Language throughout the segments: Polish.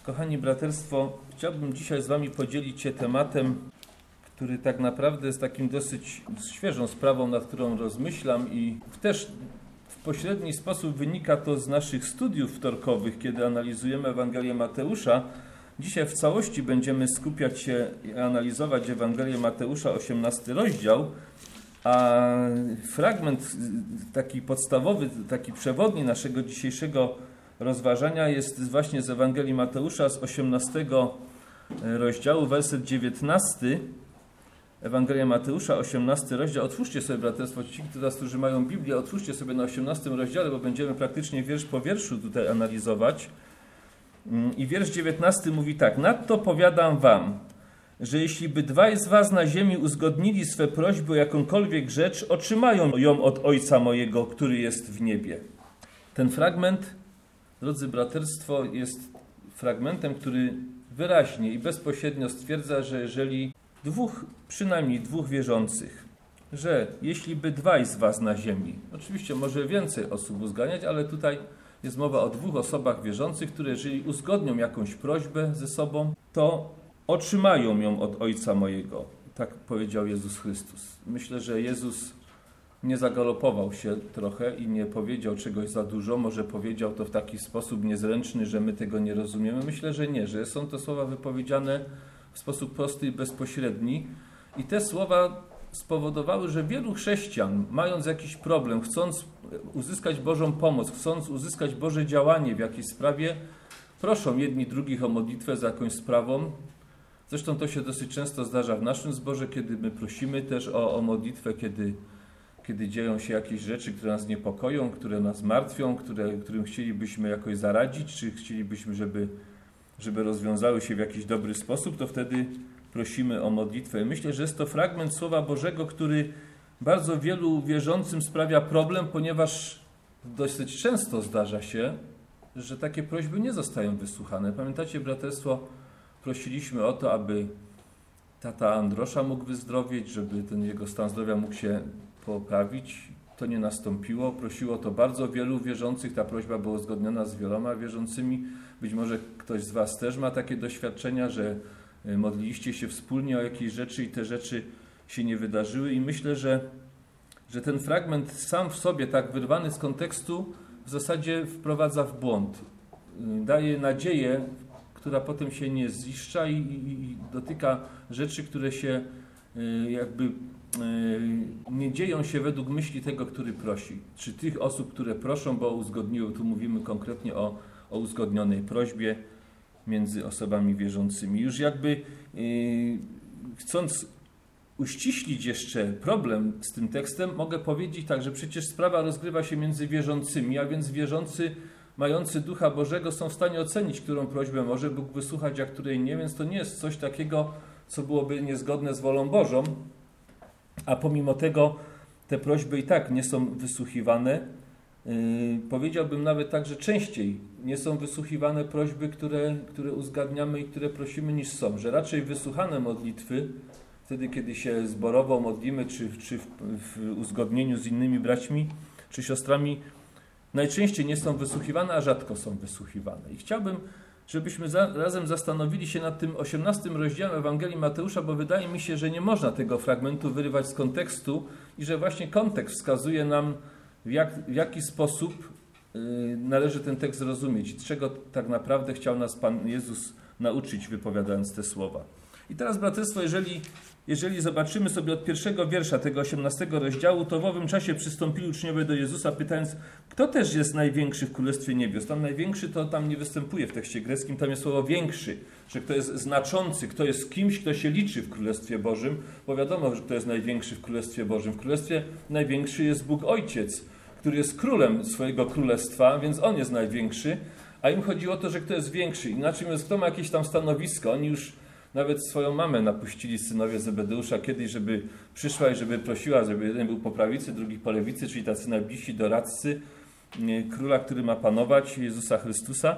Kochani braterstwo, chciałbym dzisiaj z Wami podzielić się tematem, który tak naprawdę jest takim dosyć świeżą sprawą, nad którą rozmyślam i też w pośredni sposób wynika to z naszych studiów wtorkowych, kiedy analizujemy Ewangelię Mateusza. Dzisiaj w całości będziemy skupiać się i analizować Ewangelię Mateusza, 18 rozdział, a fragment taki podstawowy, taki przewodni naszego dzisiejszego rozważania jest właśnie z Ewangelii Mateusza z 18 rozdziału, werset 19. Ewangelia Mateusza, 18 rozdział. Otwórzcie sobie, braterstwo, ci, którzy mają Biblię, otwórzcie sobie na 18 rozdziale, bo będziemy praktycznie wiersz po wierszu tutaj analizować. I wiersz 19 mówi tak: nadto powiadam wam, że jeśli by dwaj z was na ziemi uzgodnili swe prośby o jakąkolwiek rzecz, otrzymają ją od Ojca mojego, który jest w niebie. Ten fragment, drodzy braterstwo, jest fragmentem, który wyraźnie i bezpośrednio stwierdza, że jeżeli przynajmniej dwóch wierzących, że jeśli by dwaj z was na ziemi, oczywiście może więcej osób uzgadniać, ale tutaj jest mowa o dwóch osobach wierzących, które jeżeli uzgodnią jakąś prośbę ze sobą, to otrzymają ją od Ojca mojego. Tak powiedział Jezus Chrystus. Myślę, że Jezus nie zagalopował się trochę i nie powiedział czegoś za dużo. Może powiedział to w taki sposób niezręczny, że my tego nie rozumiemy. Myślę, że nie, że są to słowa wypowiedziane w sposób prosty i bezpośredni. I te słowa spowodowały, że wielu chrześcijan, mając jakiś problem, chcąc uzyskać Bożą pomoc, chcąc uzyskać Boże działanie w jakiejś sprawie, proszą jedni drugich o modlitwę za jakąś sprawą. Zresztą to się dosyć często zdarza w naszym zborze, kiedy my prosimy też o modlitwę, kiedy dzieją się jakieś rzeczy, które nas niepokoją, które nas martwią, którym chcielibyśmy jakoś zaradzić, czy chcielibyśmy, żeby rozwiązały się w jakiś dobry sposób, to wtedy prosimy o modlitwę. I myślę, że jest to fragment Słowa Bożego, który bardzo wielu wierzącym sprawia problem, ponieważ dosyć często zdarza się, że takie prośby nie zostają wysłuchane. Pamiętacie, braterstwo, prosiliśmy o to, aby tata Androsza mógł wyzdrowieć, żeby ten jego stan zdrowia mógł się poprawić. To nie nastąpiło. Prosiło to bardzo wielu wierzących. Ta prośba była uzgodniona z wieloma wierzącymi. Być może ktoś z was też ma takie doświadczenia, że modliliście się wspólnie o jakieś rzeczy i te rzeczy się nie wydarzyły. I myślę, że ten fragment sam w sobie, tak wyrwany z kontekstu, w zasadzie wprowadza w błąd. Daje nadzieję, która potem się nie ziszcza i dotyka rzeczy, które się jakby nie dzieją się według myśli tego, który prosi. Czy tych osób, które proszą, bo uzgodniły, tu mówimy konkretnie o uzgodnionej prośbie między osobami wierzącymi. Już jakby chcąc uściślić jeszcze problem z tym tekstem, mogę powiedzieć tak, że przecież sprawa rozgrywa się między wierzącymi, a więc wierzący mający Ducha Bożego są w stanie ocenić, którą prośbę może Bóg wysłuchać, a której nie, więc to nie jest coś takiego, co byłoby niezgodne z wolą Bożą, a pomimo tego te prośby i tak nie są wysłuchiwane. Powiedziałbym nawet tak, że częściej nie są wysłuchiwane prośby, które uzgadniamy i które prosimy, niż są. Że raczej wysłuchane modlitwy, wtedy kiedy się zborowo modlimy, czy w uzgodnieniu z innymi braćmi czy siostrami, najczęściej nie są wysłuchiwane, a rzadko są wysłuchiwane. I chciałbym, żebyśmy razem zastanowili się nad tym 18 rozdziałem Ewangelii Mateusza, bo wydaje mi się, że nie można tego fragmentu wyrywać z kontekstu i że właśnie kontekst wskazuje nam, w jaki sposób należy ten tekst zrozumieć, czego tak naprawdę chciał nas Pan Jezus nauczyć, wypowiadając te słowa. I teraz, braterstwo, jeżeli zobaczymy sobie od pierwszego wiersza tego 18 rozdziału, to w owym czasie przystąpili uczniowie do Jezusa, pytając, kto też jest największy w Królestwie Niebios. Tam największy to tam nie występuje w tekście greckim, tam jest słowo większy, że kto jest znaczący, kto jest kimś, kto się liczy w Królestwie Bożym, bo wiadomo, że kto jest największy w Królestwie Bożym. W Królestwie największy jest Bóg Ojciec, który jest królem swojego królestwa, więc On jest największy, a im chodziło o to, że kto jest większy. Inaczej mówiąc, kto ma jakieś tam stanowisko. Oni już nawet swoją mamę napuścili synowie Zebedeusza kiedyś, żeby przyszła i żeby prosiła, żeby jeden był po prawicy, drugi po lewicy, czyli tacy najbliżsi doradcy króla, który ma panować, Jezusa Chrystusa.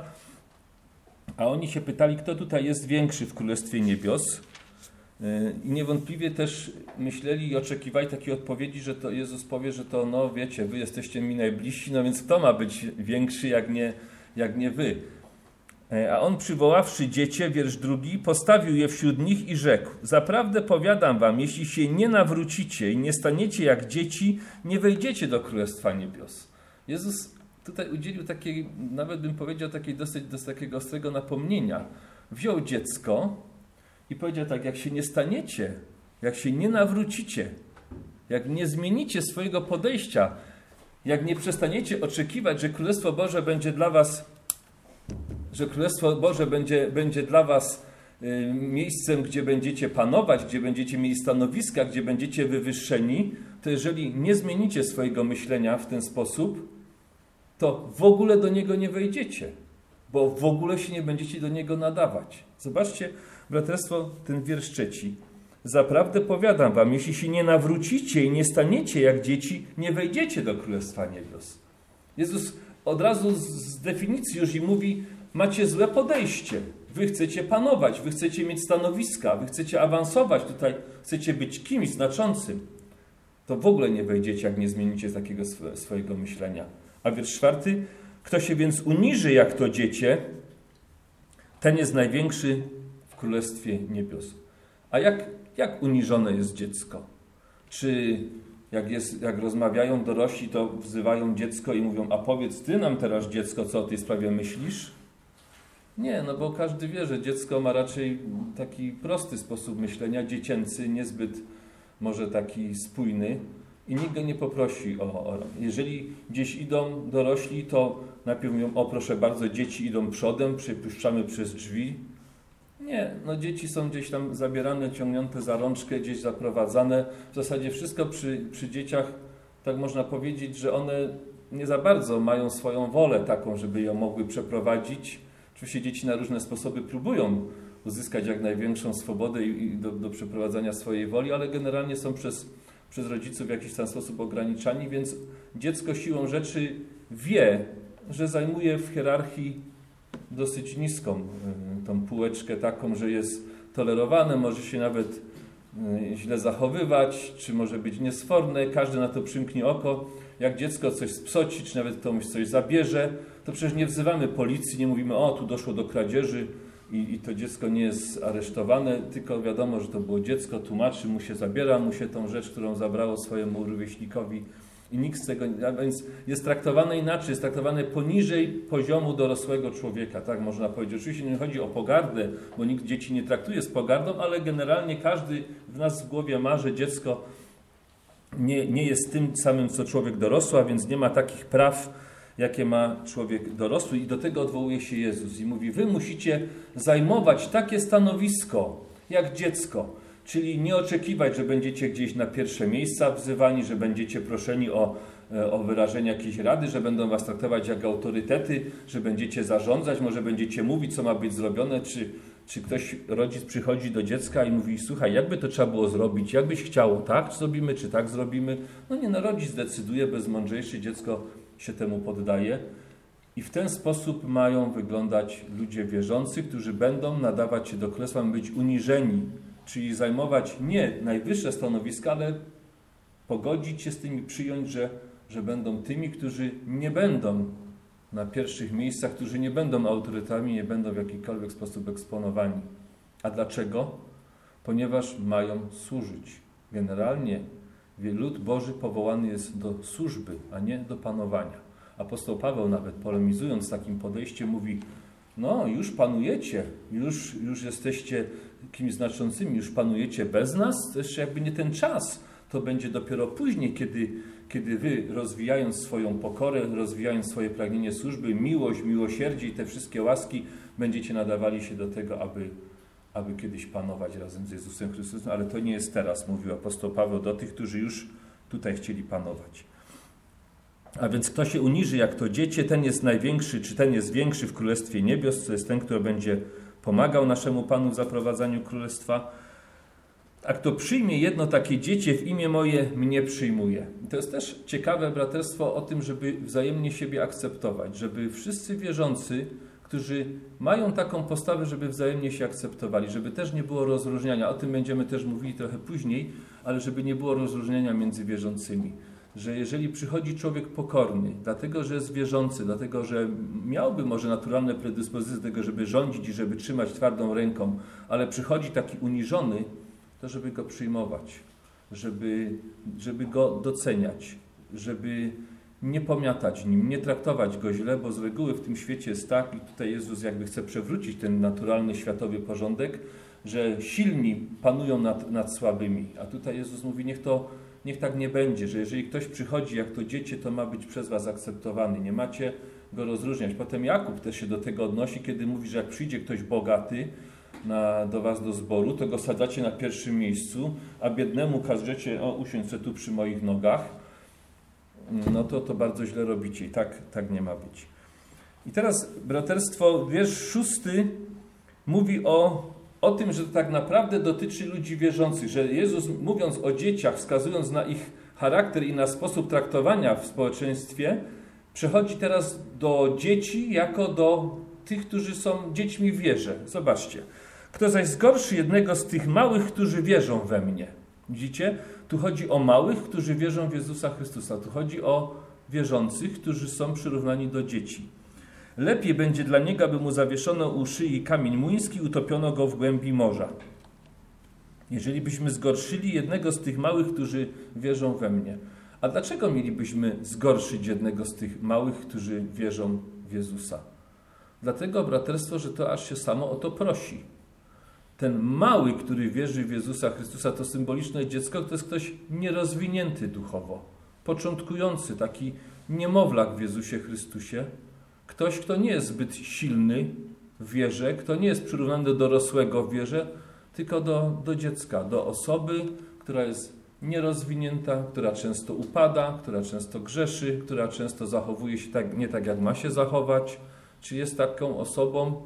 A oni się pytali, kto tutaj jest większy w Królestwie Niebios. I niewątpliwie też myśleli i oczekiwali takiej odpowiedzi, że to Jezus powie, że to no wiecie, wy jesteście mi najbliżsi, no więc kto ma być większy jak nie wy. A on przywoławszy dziecię, wiersz 2, postawił je wśród nich i rzekł: zaprawdę powiadam wam, jeśli się nie nawrócicie i nie staniecie jak dzieci, nie wejdziecie do Królestwa Niebios. Jezus tutaj udzielił takiej, nawet bym powiedział, takiej dosyć takiego ostrego napomnienia. Wziął dziecko i powiedział tak: jak się nie staniecie, jak się nie nawrócicie, jak nie zmienicie swojego podejścia, jak nie przestaniecie oczekiwać, że Królestwo Boże będzie dla was, będzie dla was miejscem, gdzie będziecie panować, gdzie będziecie mieli stanowiska, gdzie będziecie wywyższeni, to jeżeli nie zmienicie swojego myślenia w ten sposób, to w ogóle do niego nie wejdziecie, bo w ogóle się nie będziecie do niego nadawać. Zobaczcie, braterstwo, ten wiersz 3. Zaprawdę powiadam wam, jeśli się nie nawrócicie i nie staniecie jak dzieci, nie wejdziecie do Królestwa Niebios. Jezus od razu z definicji już im mówi: macie złe podejście. Wy chcecie panować, wy chcecie mieć stanowiska, wy chcecie awansować tutaj, chcecie być kimś znaczącym. To w ogóle nie wejdziecie, jak nie zmienicie takiego swojego myślenia. A wiersz 4. Kto się więc uniży jak to dziecię, ten jest największy w Królestwie Niebios. A jak uniżone jest dziecko? Czy jak rozmawiają dorośli, to wzywają dziecko i mówią: a powiedz ty nam teraz, dziecko, co o tej sprawie myślisz? Nie, no bo każdy wie, że dziecko ma raczej taki prosty sposób myślenia, dziecięcy, niezbyt może taki spójny i nikt go nie poprosi o. Jeżeli gdzieś idą dorośli, to najpierw mówią: o proszę bardzo, dzieci idą przodem, przepuszczamy przez drzwi. Nie, no dzieci są gdzieś tam zabierane, ciągnięte za rączkę, gdzieś zaprowadzane. W zasadzie wszystko przy dzieciach, tak można powiedzieć, że one nie za bardzo mają swoją wolę taką, żeby ją mogły przeprowadzić. Oczywiście dzieci na różne sposoby próbują uzyskać jak największą swobodę i do przeprowadzania swojej woli, ale generalnie są przez rodziców w jakiś tam sposób ograniczani, więc dziecko siłą rzeczy wie, że zajmuje w hierarchii dosyć niską tą półeczkę taką, że jest tolerowane, może się nawet źle zachowywać, czy może być niesforne, każdy na to przymknie oko. Jak dziecko coś spsoci, czy nawet komuś coś zabierze, to przecież nie wzywamy policji, nie mówimy: o, tu doszło do kradzieży i to dziecko nie jest aresztowane, tylko wiadomo, że to było dziecko, tłumaczy mu się, zabiera mu się tą rzecz, którą zabrało swojemu rówieśnikowi i nikt z tego, więc jest traktowane inaczej, jest traktowane poniżej poziomu dorosłego człowieka, tak można powiedzieć. Oczywiście nie chodzi o pogardę, bo nikt dzieci nie traktuje z pogardą, ale generalnie każdy w nas w głowie ma, że dziecko nie jest tym samym, co człowiek dorosły, a więc nie ma takich praw, jakie ma człowiek dorosły. I do tego odwołuje się Jezus i mówi: wy musicie zajmować takie stanowisko jak dziecko, czyli nie oczekiwać, że będziecie gdzieś na pierwsze miejsca wzywani, że będziecie proszeni o wyrażenie jakiejś rady, że będą was traktować jak autorytety, że będziecie zarządzać, może będziecie mówić, co ma być zrobione, czy ktoś, rodzic przychodzi do dziecka i mówi: słuchaj, jakby to trzeba było zrobić, jakbyś chciał, tak zrobimy, czy tak zrobimy. No nie, no rodzic decyduje, bezmądrzejszy, dziecko się temu poddaje. I w ten sposób mają wyglądać ludzie wierzący, którzy będą nadawać się do królestwa, mają być uniżeni, czyli zajmować nie najwyższe stanowiska, ale pogodzić się z tym i przyjąć, że będą tymi, którzy nie będą na pierwszych miejscach, którzy nie będą autorytetami, nie będą w jakikolwiek sposób eksponowani. A dlaczego? Ponieważ mają służyć. Generalnie lud Boży powołany jest do służby, a nie do panowania. Apostoł Paweł nawet polemizując z takim podejściem mówi: no już panujecie, już jesteście kimś znaczącymi, już panujecie bez nas, to jeszcze jakby nie ten czas. To będzie dopiero później, kiedy wy, rozwijając swoją pokorę, rozwijając swoje pragnienie służby, miłość, miłosierdzie i te wszystkie łaski, będziecie nadawali się do tego, aby kiedyś panować razem z Jezusem Chrystusem. Ale to nie jest teraz, mówił apostoł Paweł do tych, którzy już tutaj chcieli panować. A więc kto się uniży jak to dziecię, ten jest największy, czy ten jest większy w Królestwie Niebios, to jest ten, kto będzie pomagał naszemu Panu w zaprowadzaniu Królestwa. A kto przyjmie jedno takie dziecię w imię moje, mnie przyjmuje. I to jest też ciekawe braterstwo o tym, żeby wzajemnie siebie akceptować, żeby wszyscy wierzący, którzy mają taką postawę, żeby wzajemnie się akceptowali, żeby też nie było rozróżniania. O tym będziemy też mówili trochę później, ale żeby nie było rozróżniania między wierzącymi. że jeżeli przychodzi człowiek pokorny, dlatego że jest wierzący, dlatego że miałby może naturalne predyspozycje do tego, żeby rządzić i żeby trzymać twardą ręką, ale przychodzi taki uniżony, to żeby go przyjmować, żeby go doceniać, żeby nie pomiatać nim, nie traktować go źle, bo z reguły w tym świecie jest tak, i tutaj Jezus jakby chce przewrócić ten naturalny światowy porządek, że silni panują nad słabymi. A tutaj Jezus mówi, niech tak nie będzie, że jeżeli ktoś przychodzi jak to dziecię, to ma być przez was akceptowany. Nie macie go rozróżniać. Potem Jakub też się do tego odnosi, kiedy mówi, że jak przyjdzie ktoś bogaty do was do zboru, to go sadzacie na pierwszym miejscu, a biednemu każecie, usiądź se tu przy moich nogach. No to bardzo źle robicie i tak nie ma być. I teraz, braterstwo, wiersz 6 mówi o tym, że to tak naprawdę dotyczy ludzi wierzących, że Jezus, mówiąc o dzieciach, wskazując na ich charakter i na sposób traktowania w społeczeństwie, przechodzi teraz do dzieci jako do tych, którzy są dziećmi w wierze. Zobaczcie. Kto zaś zgorszy jednego z tych małych, którzy wierzą we mnie. Widzicie? Tu chodzi o małych, którzy wierzą w Jezusa Chrystusa. Tu chodzi o wierzących, którzy są przyrównani do dzieci. Lepiej będzie dla niego, aby mu zawieszono u szyi kamień młyński, utopiono go w głębi morza. Jeżeli byśmy zgorszyli jednego z tych małych, którzy wierzą we mnie. A dlaczego mielibyśmy zgorszyć jednego z tych małych, którzy wierzą w Jezusa? Dlatego, braterstwo, że to aż się samo o to prosi. Ten mały, który wierzy w Jezusa Chrystusa, to symboliczne dziecko, to jest ktoś nierozwinięty duchowo, początkujący, taki niemowlak w Jezusie Chrystusie. Ktoś, kto nie jest zbyt silny w wierze, kto nie jest przyrównany do dorosłego w wierze, tylko do dziecka, do osoby, która jest nierozwinięta, która często upada, która często grzeszy, która często zachowuje się nie tak, jak ma się zachować. Czy jest taką osobą,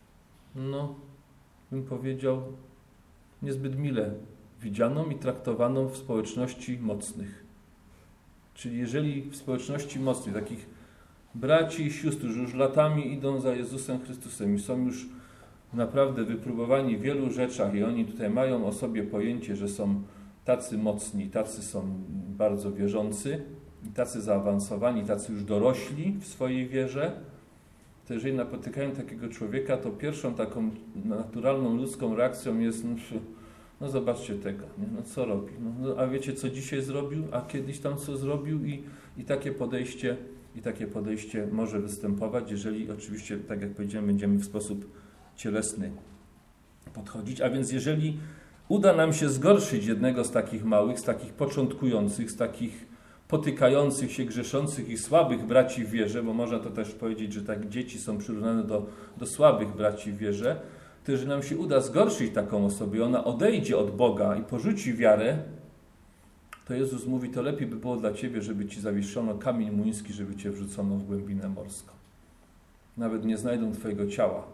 bym powiedział, niezbyt mile widzianą i traktowaną w społeczności mocnych. Czyli jeżeli w społeczności mocnych, takich braci i sióstr, którzy już latami idą za Jezusem Chrystusem i są już naprawdę wypróbowani w wielu rzeczach i oni tutaj mają o sobie pojęcie, że są tacy mocni, tacy są bardzo wierzący, tacy zaawansowani, tacy już dorośli w swojej wierze, to jeżeli napotykają takiego człowieka, to pierwszą taką naturalną ludzką reakcją jest zobaczcie tego, nie? Co robi? A wiecie, co dzisiaj zrobił? A kiedyś tam co zrobił? I takie podejście może występować, jeżeli oczywiście, tak jak powiedziałem, będziemy w sposób cielesny podchodzić. A więc jeżeli uda nam się zgorszyć jednego z takich małych, z takich początkujących, z takich potykających się, grzeszących i słabych braci w wierze, bo można to też powiedzieć, że tak dzieci są przyrównane do słabych braci w wierze, to jeżeli nam się uda zgorszyć taką osobę i ona odejdzie od Boga i porzuci wiarę, to Jezus mówi, to lepiej by było dla ciebie, żeby ci zawieszono kamień młyński, żeby cię wrzucono w głębinę morską. Nawet nie znajdą twojego ciała.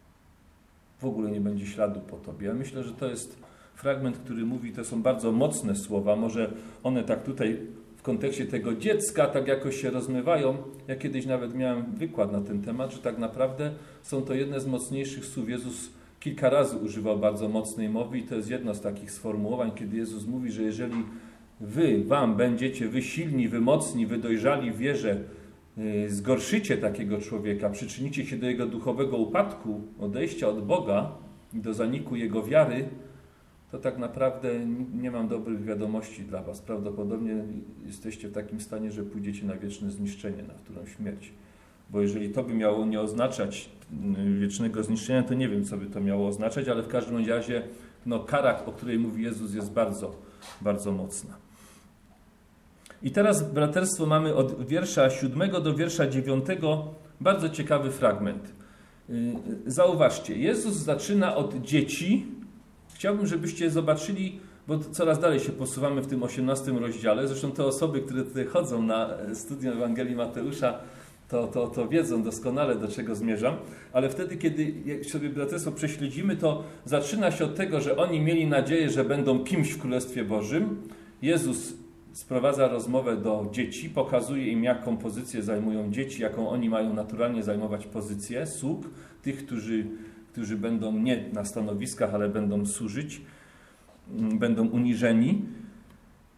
W ogóle nie będzie śladu po tobie. Ja myślę, że to jest fragment, który mówi, to są bardzo mocne słowa. Może one tak tutaj w kontekście tego dziecka tak jakoś się rozmywają. Ja kiedyś nawet miałem wykład na ten temat, że tak naprawdę są to jedne z mocniejszych słów. Jezus kilka razy używał bardzo mocnej mowy i to jest jedno z takich sformułowań, kiedy Jezus mówi, że jeżeli wam będziecie wy silni, wy mocni, wy dojrzali w wierze, zgorszycie takiego człowieka, przyczynicie się do jego duchowego upadku, odejścia od Boga i do zaniku jego wiary, to tak naprawdę nie mam dobrych wiadomości dla was. Prawdopodobnie jesteście w takim stanie, że pójdziecie na wieczne zniszczenie, na którą śmierć. Bo jeżeli to by miało nie oznaczać wiecznego zniszczenia, to nie wiem, co by to miało oznaczać, ale w każdym razie kara, o której mówi Jezus, jest bardzo, bardzo mocna. I teraz, braterstwo, mamy od wiersza 7 do wiersza 9 bardzo ciekawy fragment. Zauważcie, Jezus zaczyna od dzieci. Chciałbym, żebyście zobaczyli, bo coraz dalej się posuwamy w tym 18 rozdziale. Zresztą te osoby, które tutaj chodzą na studium Ewangelii Mateusza, to wiedzą doskonale, do czego zmierzam. Ale wtedy, kiedy sobie braterstwo prześledzimy, to zaczyna się od tego, że oni mieli nadzieję, że będą kimś w Królestwie Bożym. Jezus sprowadza rozmowę do dzieci, pokazuje im, jaką pozycję zajmują dzieci, jaką oni mają naturalnie zajmować pozycję, sług, tych, którzy będą nie na stanowiskach, ale będą służyć, będą uniżeni.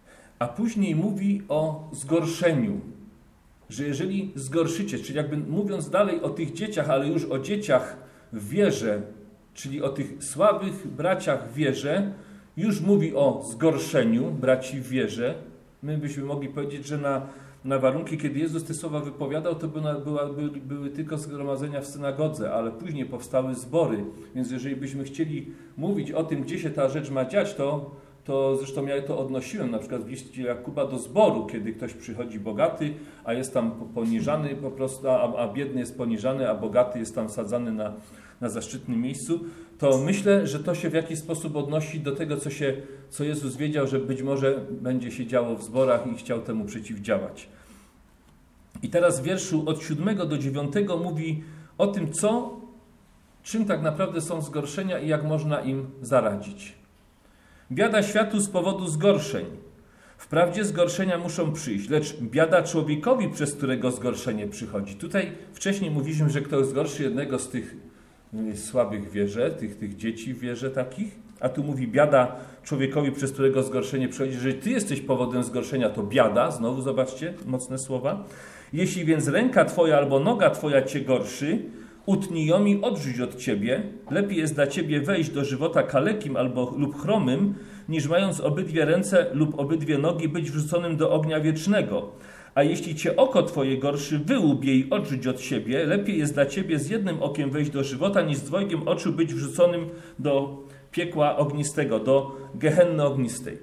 A później mówi o zgorszeniu, że jeżeli zgorszycie, czyli jakby mówiąc dalej o tych dzieciach, ale już o dzieciach w wierze, czyli o tych słabych braciach w wierze, już mówi o zgorszeniu braci w wierze. My byśmy mogli powiedzieć, że na warunki, kiedy Jezus te słowa wypowiadał, to były tylko zgromadzenia w synagodze, ale później powstały zbory. Więc jeżeli byśmy chcieli mówić o tym, gdzie się ta rzecz ma dziać, to zresztą ja to odnosiłem na przykład w liście Jakuba do zboru, kiedy ktoś przychodzi bogaty, a jest tam poniżany po prostu, a biedny jest poniżany, a bogaty jest tam sadzany na zaszczytnym miejscu, to myślę, że to się w jakiś sposób odnosi do tego, co Jezus wiedział, że być może będzie się działo w zborach i chciał temu przeciwdziałać. I teraz w wierszu od 7 do 9 mówi o tym, czym tak naprawdę są zgorszenia i jak można im zaradzić. Biada światu z powodu zgorszeń. Wprawdzie zgorszenia muszą przyjść, lecz biada człowiekowi, przez którego zgorszenie przychodzi. Tutaj wcześniej mówiliśmy, że ktoś zgorszy jednego z tych słabych w wierze, tych dzieci w wierze takich, a tu mówi biada człowiekowi, przez którego zgorszenie przychodzi. Jeżeli ty jesteś powodem zgorszenia, to biada. Znowu zobaczcie, mocne słowa. Jeśli więc ręka twoja albo noga twoja cię gorszy, utnij ją i odrzuć od ciebie. Lepiej jest dla ciebie wejść do żywota kalekim lub chromym, niż mając obydwie ręce lub obydwie nogi być wrzuconym do ognia wiecznego. A jeśli cię oko twoje gorszy, wyłób je i odrzuć od siebie. Lepiej jest dla ciebie z jednym okiem wejść do żywota, niż z dwojgiem oczu być wrzuconym do piekła ognistego, do gehenny ognistej.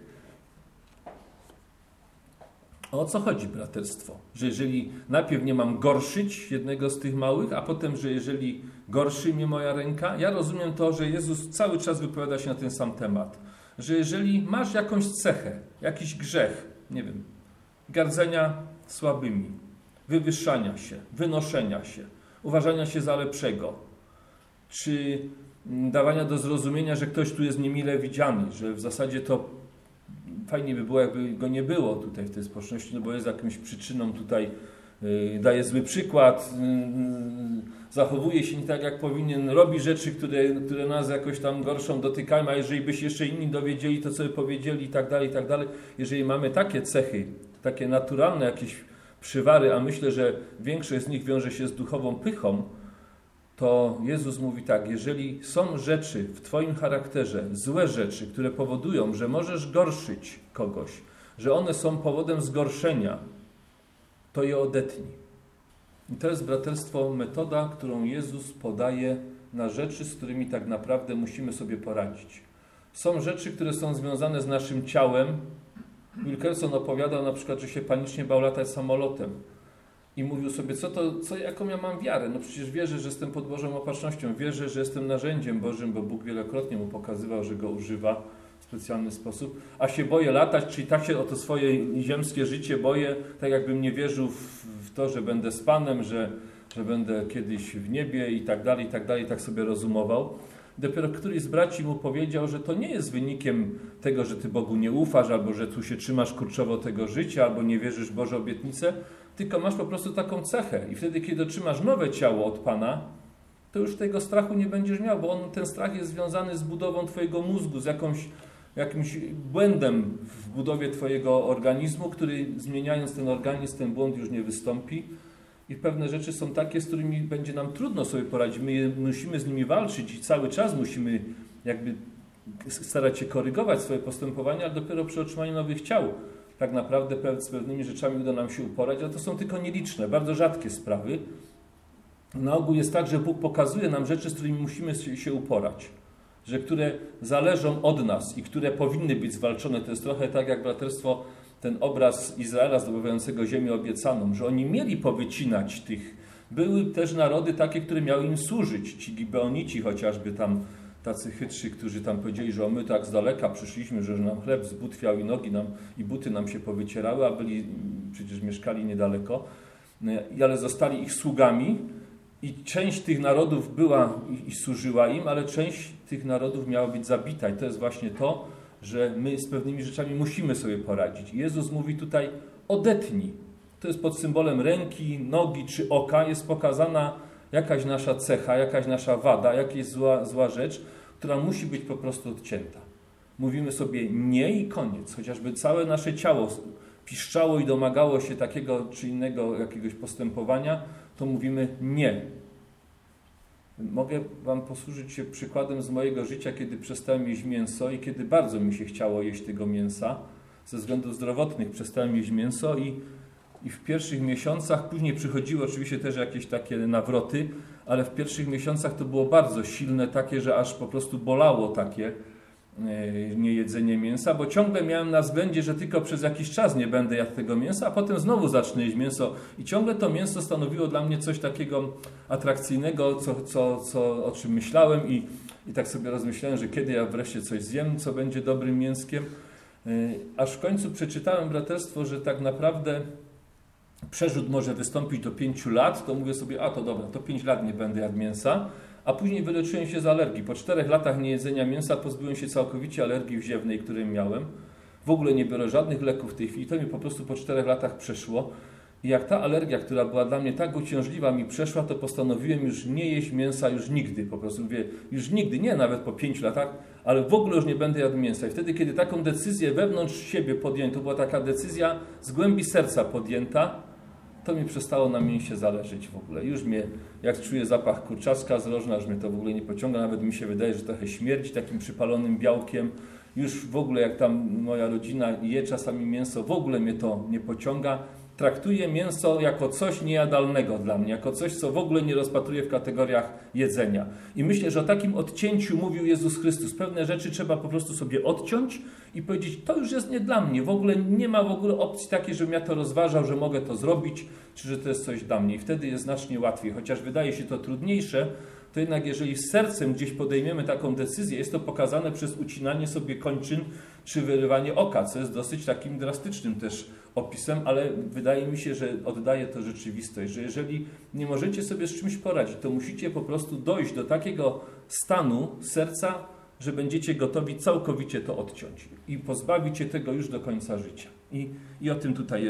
O co chodzi, braterstwo? Że jeżeli najpierw nie mam gorszyć jednego z tych małych, a potem, że jeżeli gorszy mnie moja ręka, ja rozumiem to, że Jezus cały czas wypowiada się na ten sam temat. Że jeżeli masz jakąś cechę, jakiś grzech, nie wiem, gardzenia słabymi, wywyższania się, wynoszenia się, uważania się za lepszego, czy dawania do zrozumienia, że ktoś tu jest niemile widziany, że w zasadzie to fajnie by było, jakby go nie było tutaj w tej społeczności, no bo jest jakąś przyczyną tutaj, daje zły przykład, zachowuje się nie tak, jak powinien, robi rzeczy, które nas jakoś tam gorszą dotykają, a jeżeli by się jeszcze inni dowiedzieli, to co by powiedzieli i tak dalej, i tak dalej. Jeżeli mamy takie cechy, takie naturalne jakieś przywary, a myślę, że większość z nich wiąże się z duchową pychą, to Jezus mówi tak, jeżeli są rzeczy w twoim charakterze, złe rzeczy, które powodują, że możesz gorszyć kogoś, że one są powodem zgorszenia, to je odetnij. I to jest, braterstwo, metoda, którą Jezus podaje na rzeczy, z którymi tak naprawdę musimy sobie poradzić. Są rzeczy, które są związane z naszym ciałem. Wilkerson opowiadał na przykład, że się panicznie bał latać samolotem. I mówił sobie, jaką ja mam wiarę? No przecież wierzę, że jestem pod Bożą opatrznością. Wierzę, że jestem narzędziem Bożym, bo Bóg wielokrotnie mu pokazywał, że go używa w specjalny sposób. A się boję latać, czyli tak się o to swoje ziemskie życie boję, tak jakbym nie wierzył w to, że będę z Panem, że będę kiedyś w niebie i tak dalej, tak sobie rozumował. Dopiero któryś z braci mu powiedział, że to nie jest wynikiem tego, że ty Bogu nie ufasz, albo że tu się trzymasz kurczowo tego życia, albo nie wierzysz w Boże obietnice, tylko masz po prostu taką cechę. I wtedy, kiedy otrzymasz nowe ciało od Pana, to już tego strachu nie będziesz miał, bo ten strach jest związany z budową twojego mózgu, z jakimś błędem w budowie twojego organizmu, który zmieniając ten organizm, ten błąd już nie wystąpi. I pewne rzeczy są takie, z którymi będzie nam trudno sobie poradzić. My musimy z nimi walczyć i cały czas musimy jakby starać się korygować swoje postępowania, ale dopiero przy otrzymaniu nowych ciał tak naprawdę z pewnymi rzeczami uda nam się uporać, ale to są tylko nieliczne, bardzo rzadkie sprawy. Na ogół jest tak, że Bóg pokazuje nam rzeczy, z którymi musimy się uporać, że które zależą od nas i które powinny być zwalczone. To jest trochę tak, jak braterstwo, ten obraz Izraela zdobywającego ziemię obiecaną, że oni mieli powycinać tych. Były też narody takie, które miały im służyć. Ci Gibeonici chociażby tam, tacy chytrzy, którzy tam powiedzieli, że my tak z daleka przyszliśmy, że nam chleb zbutwiał i nogi nam i buty nam się powycierały, a przecież mieszkali niedaleko, ale zostali ich sługami i część tych narodów była i służyła im, ale część tych narodów miała być zabita i to jest właśnie to, że my z pewnymi rzeczami musimy sobie poradzić. I Jezus mówi tutaj, odetnij. To jest pod symbolem ręki, nogi czy oka, jest pokazana jakaś nasza cecha, jakaś nasza wada, jakaś zła rzecz, która musi być po prostu odcięta. mówimy sobie nie i koniec. Chociażby całe nasze ciało piszczało i domagało się takiego czy innego jakiegoś postępowania, to mówimy nie. Mogę wam posłużyć się przykładem z mojego życia, kiedy przestałem jeść mięso i kiedy bardzo mi się chciało jeść tego mięsa. Ze względów zdrowotnych przestałem jeść mięso i w pierwszych miesiącach, później przychodziły oczywiście też jakieś takie nawroty, ale w pierwszych miesiącach to było bardzo silne takie, że aż po prostu bolało takie niejedzenie mięsa, bo ciągle miałem na względzie, że tylko przez jakiś czas nie będę jadł tego mięsa, a potem znowu zacznę jeść mięso i ciągle to mięso stanowiło dla mnie coś takiego atrakcyjnego, o czym myślałem i tak sobie rozmyślałem, że kiedy ja wreszcie coś zjem, co będzie dobrym mięskiem, aż w końcu przeczytałem, braterstwo, że tak naprawdę przerzut może wystąpić do 5 lat, to mówię sobie, to dobra, to 5 lat nie będę jadł mięsa, a później wyleczyłem się z alergii. Po 4 latach niejedzenia mięsa pozbyłem się całkowicie alergii wziewnej, której miałem. W ogóle nie biorę żadnych leków w tej chwili. To mi po prostu po 4 latach przeszło. I jak ta alergia, która była dla mnie tak uciążliwa, mi przeszła, to postanowiłem już nie jeść mięsa już nigdy. Po prostu mówię, już nigdy, nie nawet po 5 latach, ale w ogóle już nie będę jadł mięsa. I wtedy, kiedy taką decyzję wewnątrz siebie podjęto, to była taka decyzja z głębi serca podjęta, to mi przestało na mięsie zależeć w ogóle. Już mnie, jak czuję zapach kurczaska z rożna, już mnie to w ogóle nie pociąga. Nawet mi się wydaje, że trochę śmierdzi takim przypalonym białkiem. Już w ogóle jak tam moja rodzina je czasami mięso, w ogóle mnie to nie pociąga. Traktuję mięso jako coś niejadalnego dla mnie, jako coś, co w ogóle nie rozpatruję w kategoriach jedzenia. I myślę, że o takim odcięciu mówił Jezus Chrystus. Pewne rzeczy trzeba po prostu sobie odciąć i powiedzieć, to już jest nie dla mnie. W ogóle nie ma w ogóle opcji takiej, żebym ja to rozważał, że mogę to zrobić, czy że to jest coś dla mnie. I wtedy jest znacznie łatwiej. Chociaż wydaje się to trudniejsze, to jednak jeżeli z sercem gdzieś podejmiemy taką decyzję, jest to pokazane przez ucinanie sobie kończyn czy wyrywanie oka, co jest dosyć takim drastycznym też opisem, ale wydaje mi się, że oddaje to rzeczywistość, że jeżeli nie możecie sobie z czymś poradzić, to musicie po prostu dojść do takiego stanu serca, że będziecie gotowi całkowicie to odciąć i pozbawić się tego już do końca życia. I o tym tutaj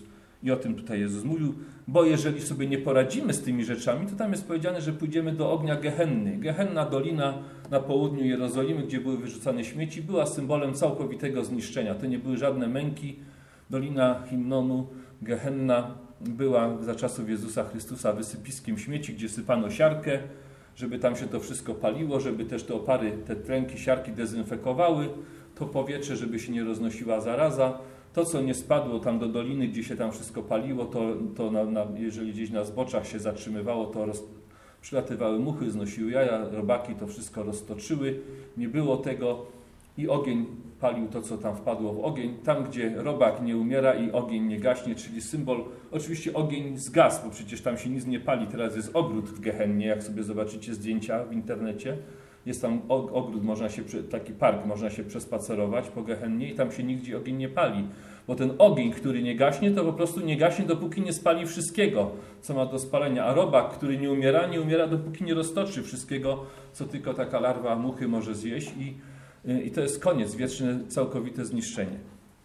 Jezus mówił, bo jeżeli sobie nie poradzimy z tymi rzeczami, to tam jest powiedziane, że pójdziemy do ognia Gehenny. Gehenna, dolina na południu Jerozolimy, gdzie były wyrzucane śmieci, była symbolem całkowitego zniszczenia. To nie były żadne męki. Dolina Hinnonu, Gehenna była za czasów Jezusa Chrystusa wysypiskiem śmieci, gdzie sypano siarkę, żeby tam się to wszystko paliło, żeby też te opary, te tlenki siarki dezynfekowały, to powietrze, żeby się nie roznosiła zaraza. To, co nie spadło tam do doliny, gdzie się tam wszystko paliło, jeżeli gdzieś na zboczach się zatrzymywało, to przylatywały muchy, znosiły jaja, robaki to wszystko roztoczyły. Nie było tego i ogień palił to, co tam wpadło w ogień. Tam, gdzie robak nie umiera i ogień nie gaśnie, czyli symbol, oczywiście ogień zgasł, bo przecież tam się nic nie pali. Teraz jest ogród w Gehennie, jak sobie zobaczycie zdjęcia w internecie. Jest tam ogród, taki park, można się przespacerować po Gehennie i tam się nigdzie ogień nie pali. Bo ten ogień, który nie gaśnie, to po prostu nie gaśnie, dopóki nie spali wszystkiego, co ma do spalenia. A robak, który nie umiera, dopóki nie roztoczy wszystkiego, co tylko taka larwa muchy może zjeść. I to jest koniec, wieczne, całkowite zniszczenie.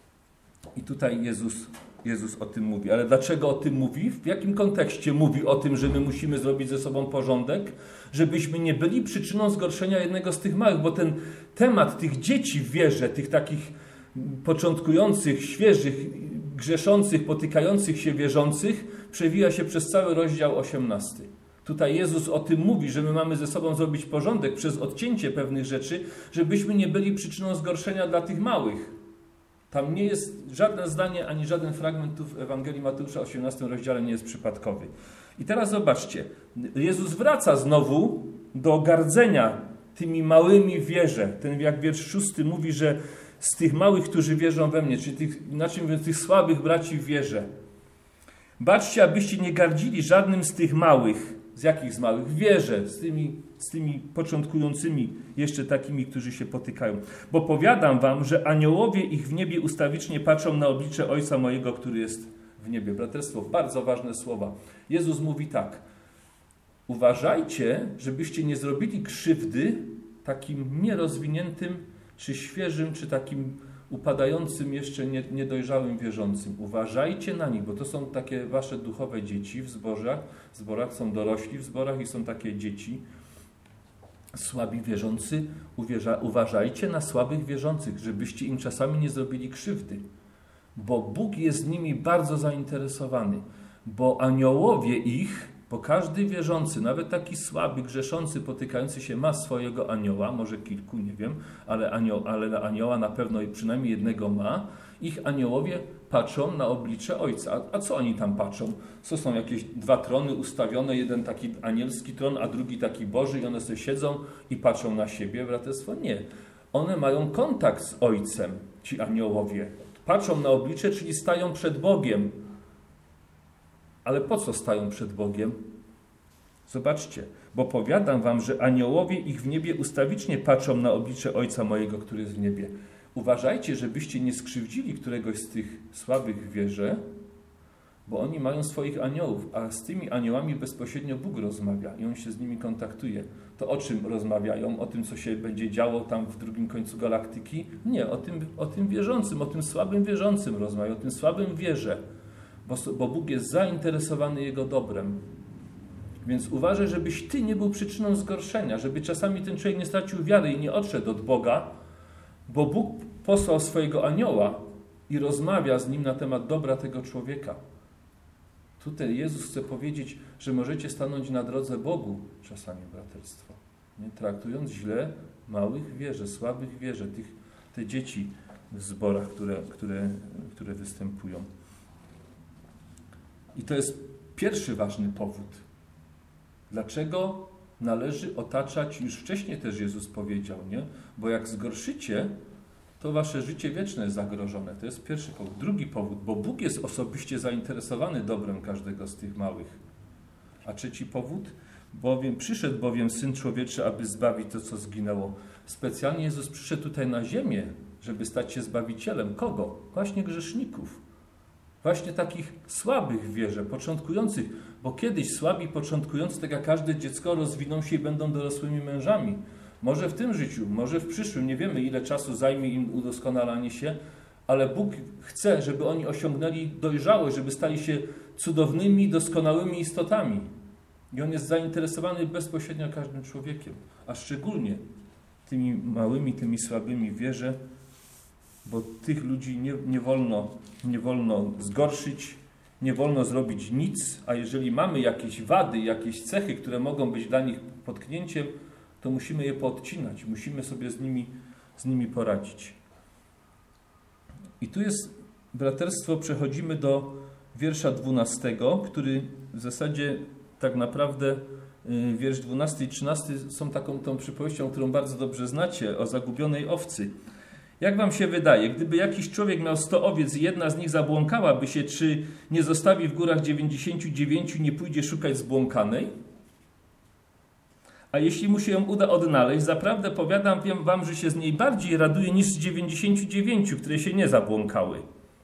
I tutaj Jezus o tym mówi. Ale dlaczego o tym mówi? W jakim kontekście mówi o tym, że my musimy zrobić ze sobą porządek? Żebyśmy nie byli przyczyną zgorszenia jednego z tych małych, bo ten temat tych dzieci w wierze, tych takich początkujących, świeżych, grzeszących, potykających się wierzących, przewija się przez cały rozdział 18. Tutaj Jezus o tym mówi, że my mamy ze sobą zrobić porządek przez odcięcie pewnych rzeczy, żebyśmy nie byli przyczyną zgorszenia dla tych małych. Tam nie jest żadne zdanie, ani żaden fragment w Ewangelii Mateusza w 18 rozdziale nie jest przypadkowy. I teraz zobaczcie, Jezus wraca znowu do gardzenia tymi małymi w wierze. Ten jak wiersz 6 mówi, że z tych małych, którzy wierzą we mnie, czyli inaczej mówiąc, tych słabych braci w wierze. Baczcie, abyście nie gardzili żadnym z tych małych. Z jakich z małych? W wierze, z tymi początkującymi, jeszcze takimi, którzy się potykają. Bo powiadam wam, że aniołowie ich w niebie ustawicznie patrzą na oblicze Ojca mojego, który jest w niebie. Braterstwo, bardzo ważne słowa. Jezus mówi tak. Uważajcie, żebyście nie zrobili krzywdy takim nierozwiniętym, czy świeżym, czy takim upadającym, jeszcze niedojrzałym wierzącym. Uważajcie na nich, bo to są takie wasze duchowe dzieci w zborach są dorośli w zborach i są takie dzieci. Słabi wierzący, uważajcie na słabych wierzących, żebyście im czasami nie zrobili krzywdy. Bo Bóg jest z nimi bardzo zainteresowany. Bo aniołowie ich, bo każdy wierzący, nawet taki słaby, grzeszący, potykający się ma swojego anioła, może kilku, nie wiem, ale anioła na pewno i przynajmniej jednego ma. Ich aniołowie patrzą na oblicze Ojca. A co oni tam patrzą? Co są jakieś dwa trony ustawione, jeden taki anielski tron, a drugi taki Boży i one sobie siedzą i patrzą na siebie, braterstwo? Nie. One mają kontakt z Ojcem, ci aniołowie. Patrzą na oblicze, czyli stają przed Bogiem. Ale po co stają przed Bogiem? Zobaczcie, bo powiadam wam, że aniołowie ich w niebie ustawicznie patrzą na oblicze Ojca mojego, który jest w niebie. Uważajcie, żebyście nie skrzywdzili któregoś z tych słabych w wierze, bo oni mają swoich aniołów, a z tymi aniołami bezpośrednio Bóg rozmawia i On się z nimi kontaktuje. To o czym rozmawiają? O tym, co się będzie działo tam w drugim końcu galaktyki? Nie, o tym wierzącym, o tym słabym wierzącym rozmawiają, o tym słabym wierze, bo Bóg jest zainteresowany jego dobrem. Więc uważaj, żebyś ty nie był przyczyną zgorszenia, żeby czasami ten człowiek nie stracił wiary i nie odszedł od Boga, bo Bóg posłał swojego anioła i rozmawia z nim na temat dobra tego człowieka. Tutaj Jezus chce powiedzieć, że możecie stanąć na drodze Bogu czasami, braterstwo, nie? Traktując źle małych w wierze, słabych w wierze, te dzieci w zborach, które występują. I to jest pierwszy ważny powód. Dlaczego należy otaczać, już wcześniej też Jezus powiedział, nie? Bo jak zgorszycie, to wasze życie wieczne jest zagrożone. To jest pierwszy powód. Drugi powód, bo Bóg jest osobiście zainteresowany dobrem każdego z tych małych. A trzeci powód, przyszedł bowiem Syn Człowieczy, aby zbawić to, co zginęło. Specjalnie Jezus przyszedł tutaj na ziemię, żeby stać się Zbawicielem. Kogo? Właśnie grzeszników. Właśnie takich słabych w wierze, początkujących, bo kiedyś słabi początkujący, tak jak każde dziecko, rozwiną się i będą dorosłymi mężami. Może w tym życiu, może w przyszłym, nie wiemy ile czasu zajmie im udoskonalanie się, ale Bóg chce, żeby oni osiągnęli dojrzałość, żeby stali się cudownymi, doskonałymi istotami. I On jest zainteresowany bezpośrednio każdym człowiekiem, a szczególnie tymi małymi, tymi słabymi w wierze, bo tych ludzi nie wolno zgorszyć, nie wolno zrobić nic, a jeżeli mamy jakieś wady, jakieś cechy, które mogą być dla nich potknięciem, to musimy je poodcinać, musimy sobie z nimi poradzić. I tu jest, braterstwo, przechodzimy do wiersza 12, który w zasadzie tak naprawdę wiersz 12 i 13 są tą przypowieścią, którą bardzo dobrze znacie, o zagubionej owcy. Jak wam się wydaje, gdyby jakiś człowiek miał 100 owiec i jedna z nich zabłąkałaby się, czy nie zostawi w górach 99 i nie pójdzie szukać zbłąkanej? A jeśli mu się ją uda odnaleźć, zaprawdę powiadam wam, że się z niej bardziej raduje niż z 99, które się nie zabłąkały.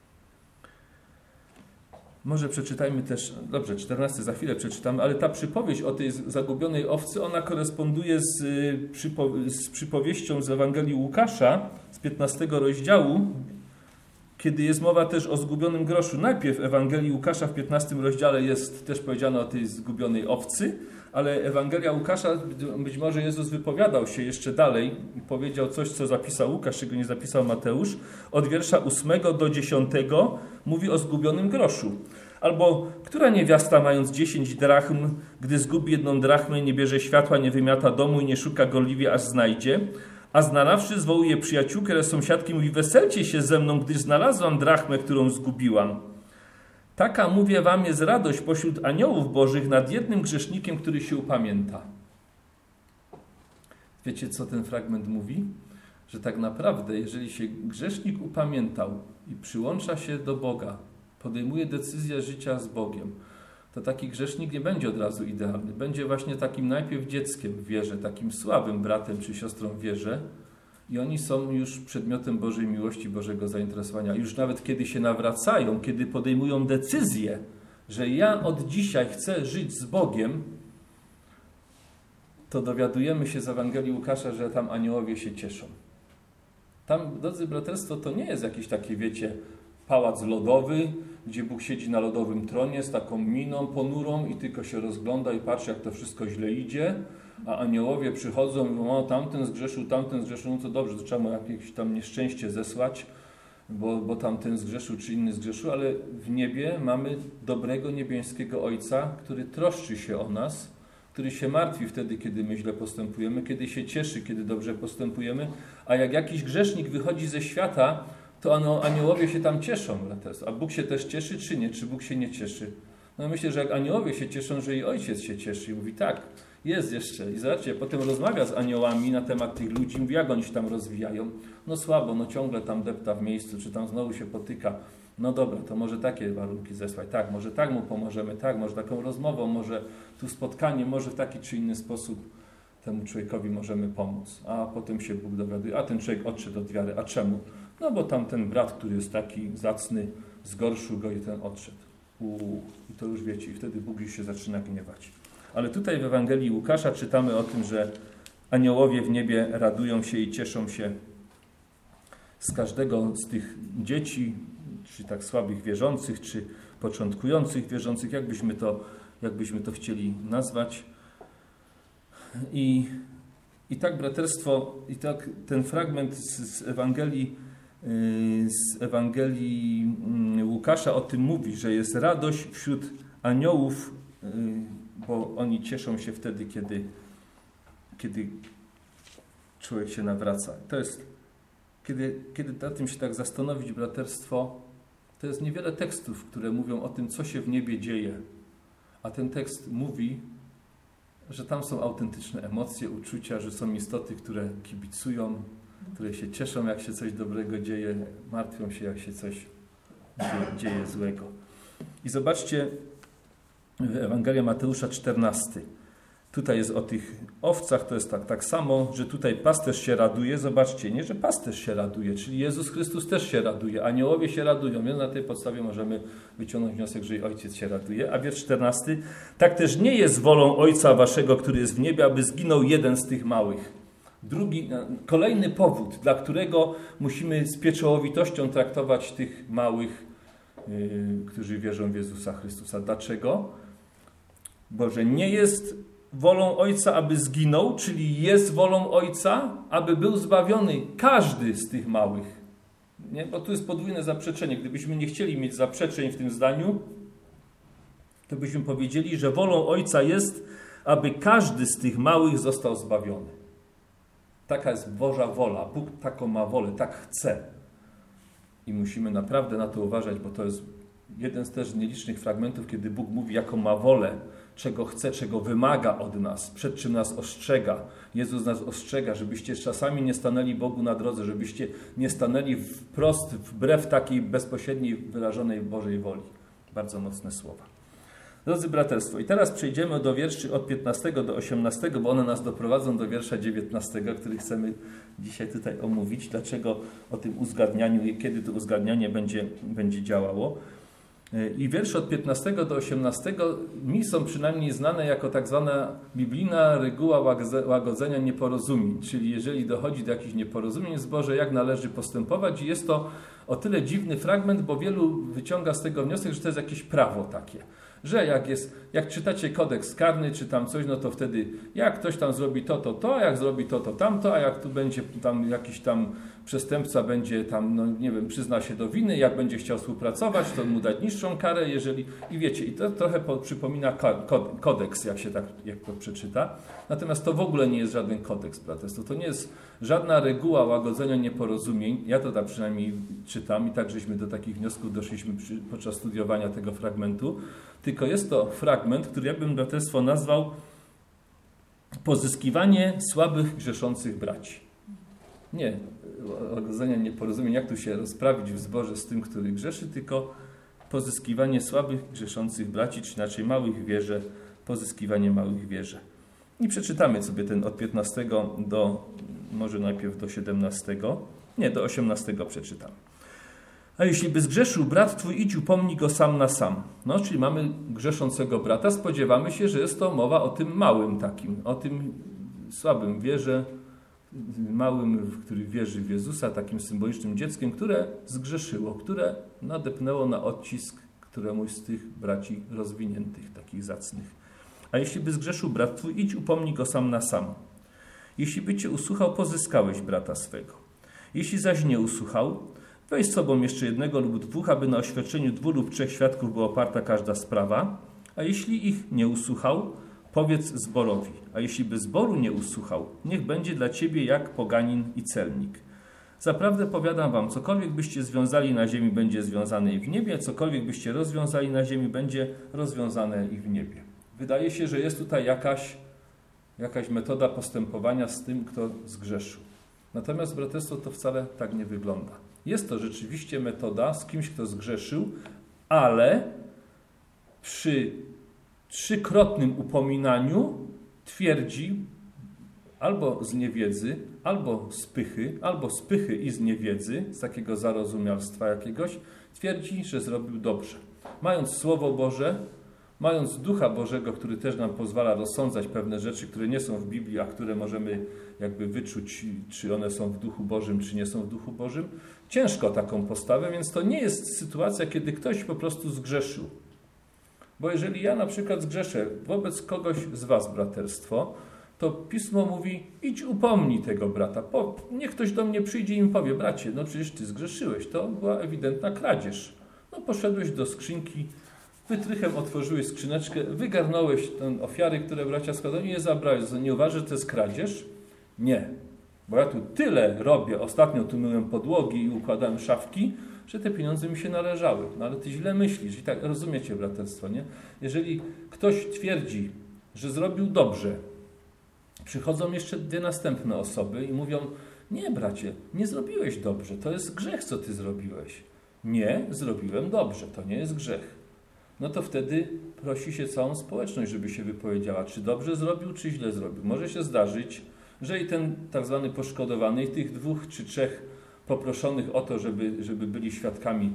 Może przeczytajmy też, dobrze, 14 za chwilę przeczytamy, ale ta przypowieść o tej zagubionej owcy, ona koresponduje z przypowieścią z Ewangelii Łukasza, z 15 rozdziału, kiedy jest mowa też o zgubionym groszu. Najpierw w Ewangelii Łukasza w 15 rozdziale jest też powiedziane o tej zgubionej owcy, ale Ewangelia Łukasza, być może Jezus wypowiadał się jeszcze dalej i powiedział coś, co zapisał Łukasz, czego nie zapisał Mateusz. Od wiersza 8 do 10 mówi o zgubionym groszu. Albo, która niewiasta mając 10 drachm, gdy zgubi 1 drachmę, nie bierze światła, nie wymiata domu i nie szuka gorliwie, aż znajdzie, a znalazłszy zwołuje przyjaciółkę, ale sąsiadki, mówi: weselcie się ze mną, gdyż znalazłam drachmę, którą zgubiłam. Taka, mówię wam, jest radość pośród aniołów bożych nad jednym grzesznikiem, który się upamięta. Wiecie, co ten fragment mówi? Że tak naprawdę, jeżeli się grzesznik upamiętał i przyłącza się do Boga, podejmuje decyzję życia z Bogiem, to taki grzesznik nie będzie od razu idealny. Będzie właśnie takim najpierw dzieckiem w wierze, takim słabym bratem czy siostrą w wierze, i oni są już przedmiotem Bożej miłości, Bożego zainteresowania. Już nawet kiedy się nawracają, kiedy podejmują decyzję, że ja od dzisiaj chcę żyć z Bogiem, to dowiadujemy się z Ewangelii Łukasza, że tam aniołowie się cieszą. Tam, drodzy braterstwo, to nie jest jakieś takie, wiecie, pałac lodowy, gdzie Bóg siedzi na lodowym tronie z taką miną ponurą i tylko się rozgląda i patrzy, jak to wszystko źle idzie, a aniołowie przychodzą i mówią, o, tamten zgrzeszył, no to dobrze, to trzeba mu jakieś tam nieszczęście zesłać, bo tamten zgrzeszył, czy inny zgrzeszył, ale w niebie mamy dobrego niebiańskiego Ojca, który troszczy się o nas, który się martwi wtedy, kiedy my źle postępujemy, kiedy się cieszy, kiedy dobrze postępujemy, a jak jakiś grzesznik wychodzi ze świata, to aniołowie się tam cieszą. A Bóg się też cieszy, czy nie? Czy Bóg się nie cieszy? No myślę, że jak aniołowie się cieszą, że i Ojciec się cieszy i mówi tak, jest jeszcze. I zobaczcie, potem rozmawia z aniołami na temat tych ludzi, mówi, jak oni się tam rozwijają. No słabo, no ciągle tam depta w miejscu, czy tam znowu się potyka. No dobra, to może takie warunki zesłać. Tak, może tak mu pomożemy, tak, może taką rozmową, może tu spotkanie, może w taki czy inny sposób temu człowiekowi możemy pomóc. A potem się Bóg dowiaduje, a ten człowiek odszedł od wiary. A czemu? No bo tam ten brat, który jest taki zacny, zgorszył go i ten odszedł. I to już wiecie, i wtedy Bóg już się zaczyna gniewać. Ale tutaj w Ewangelii Łukasza czytamy o tym, że aniołowie w niebie radują się i cieszą się z każdego z tych dzieci, czy tak słabych wierzących, czy początkujących wierzących, jakbyśmy to chcieli nazwać. I tak braterstwo, i tak ten fragment z Ewangelii Łukasza o tym mówi, że jest radość wśród aniołów, bo oni cieszą się wtedy, kiedy człowiek się nawraca. To jest, kiedy nad tym się tak zastanowić, braterstwo, to jest niewiele tekstów, które mówią o tym, co się w niebie dzieje. A ten tekst mówi, że tam są autentyczne emocje, uczucia, że są istoty, które kibicują, które się cieszą, jak się coś dobrego dzieje, martwią się, jak się coś dzieje złego. I zobaczcie w Ewangelii Mateusza 14. Tutaj jest o tych owcach, to jest tak samo, że tutaj pasterz się raduje. Zobaczcie, nie, że pasterz się raduje, czyli Jezus Chrystus też się raduje, aniołowie się radują, więc na tej podstawie możemy wyciągnąć wniosek, że i Ojciec się raduje. A wiersz 14. Tak też nie jest wolą Ojca waszego, który jest w niebie, aby zginął jeden z tych małych. Kolejny powód, dla którego musimy z pieczołowitością traktować tych małych, którzy wierzą w Jezusa Chrystusa. Dlaczego? Bo że nie jest wolą Ojca, aby zginął, czyli jest wolą Ojca, aby był zbawiony każdy z tych małych. Nie? Bo tu jest podwójne zaprzeczenie. Gdybyśmy nie chcieli mieć zaprzeczeń w tym zdaniu, to byśmy powiedzieli, że wolą Ojca jest, aby każdy z tych małych został zbawiony. Taka jest Boża wola. Bóg taką ma wolę, tak chce. I musimy naprawdę na to uważać, bo to jest jeden z też nielicznych fragmentów, kiedy Bóg mówi, jaką ma wolę, czego chce, czego wymaga od nas, przed czym nas ostrzega. Jezus nas ostrzega, żebyście czasami nie stanęli Bogu na drodze, żebyście nie stanęli wprost, wbrew takiej bezpośredniej wyrażonej Bożej woli. Bardzo mocne słowa. Drodzy braterstwo, i teraz przejdziemy do wierszy od 15 do 18, bo one nas doprowadzą do wiersza 19, który chcemy dzisiaj tutaj omówić. Dlaczego o tym uzgadnianiu i kiedy to uzgadnianie będzie działało. I wiersze od 15 do 18 mi są przynajmniej znane jako tak zwana biblijna reguła łagodzenia nieporozumień. Czyli jeżeli dochodzi do jakichś nieporozumień w zborze, jak należy postępować. I jest to o tyle dziwny fragment, bo wielu wyciąga z tego wniosek, że to jest jakieś prawo takie. Że jak czytacie kodeks karny, czy tam coś, no to wtedy jak ktoś tam zrobi to, a jak zrobi to, tamto, a jak tu będzie tam jakiś tam przestępca będzie tam, no nie wiem, przyzna się do winy, jak będzie chciał współpracować, to mu dać niższą karę, jeżeli... I wiecie, i to trochę przypomina kodeks, jak to przeczyta. Natomiast to w ogóle nie jest żaden kodeks braterstwo. To nie jest żadna reguła łagodzenia nieporozumień. Ja to tak przynajmniej czytam i tak żeśmy do takich wniosków doszliśmy podczas studiowania tego fragmentu. Tylko jest to fragment, który ja bym braterstwo nazwał pozyskiwanie słabych, grzeszących braci. Nie łagodzenia nieporozumień, jak tu się rozprawić w zborze z tym, który grzeszy, tylko pozyskiwanie słabych, grzeszących braci, czy inaczej małych w wierze, pozyskiwanie małych w wierze. I przeczytamy sobie ten od 15 do, może najpierw do 17, nie, do 18 przeczytam. A jeśli by zgrzeszył brat twój, idź upomnij go sam na sam. No, czyli mamy grzeszącego brata, spodziewamy się, że jest to mowa o tym małym takim, o tym słabym wierze, małym, który wierzy w Jezusa, takim symbolicznym dzieckiem, które zgrzeszyło, które nadepnęło na odcisk któremuś z tych braci rozwiniętych, takich zacnych. A jeśli by zgrzeszył brat twój, idź upomnij go sam na sam. Jeśli by cię usłuchał, pozyskałeś brata swego. Jeśli zaś nie usłuchał, weź z sobą jeszcze jednego lub dwóch, aby na oświadczeniu 2 lub 3 świadków była oparta każda sprawa. A jeśli ich nie usłuchał, powiedz zborowi. A jeśli by zboru nie usłuchał, niech będzie dla ciebie jak poganin i celnik. Zaprawdę powiadam wam, cokolwiek byście związali na ziemi, będzie związane i w niebie, a cokolwiek byście rozwiązali na ziemi, będzie rozwiązane i w niebie. Wydaje się, że jest tutaj jakaś metoda postępowania z tym, kto zgrzeszył. Natomiast, braterstwo, to wcale tak nie wygląda. Jest to rzeczywiście metoda z kimś, kto zgrzeszył, ale przy 3-krotnym upominaniu twierdzi albo z niewiedzy, albo z pychy i z niewiedzy, z takiego zarozumialstwa jakiegoś, twierdzi, że zrobił dobrze. Mając Słowo Boże, mając Ducha Bożego, który też nam pozwala rozsądzać pewne rzeczy, które nie są w Biblii, a które możemy jakby wyczuć, czy one są w Duchu Bożym, czy nie są w Duchu Bożym, ciężko taką postawę, więc to nie jest sytuacja, kiedy ktoś po prostu zgrzeszył. Bo jeżeli ja na przykład zgrzeszę wobec kogoś z was, braterstwo, to Pismo mówi, idź upomnij tego brata. Niech ktoś do mnie przyjdzie i mi powie, bracie, no przecież ty zgrzeszyłeś, to była ewidentna kradzież. No poszedłeś do skrzynki, wytrychem otworzyłeś skrzyneczkę, wygarnąłeś te ofiary, które bracia składają i je zabrałeś. Nie uważasz, że to jest kradzież? Nie. Bo ja tu tyle robię, ostatnio tu myłem podłogi i układałem szafki, że te pieniądze mi się należały. No ale ty źle myślisz. I tak rozumiecie, braterstwo, nie? Jeżeli ktoś twierdzi, że zrobił dobrze, przychodzą jeszcze 2 następne osoby i mówią, nie bracie, nie zrobiłeś dobrze, to jest grzech, co ty zrobiłeś. Nie, zrobiłem dobrze, to nie jest grzech. No to wtedy prosi się całą społeczność, żeby się wypowiedziała, czy dobrze zrobił, czy źle zrobił. Może się zdarzyć, że i ten tak zwany poszkodowany, i tych 2 czy 3 poproszonych o to, żeby byli świadkami,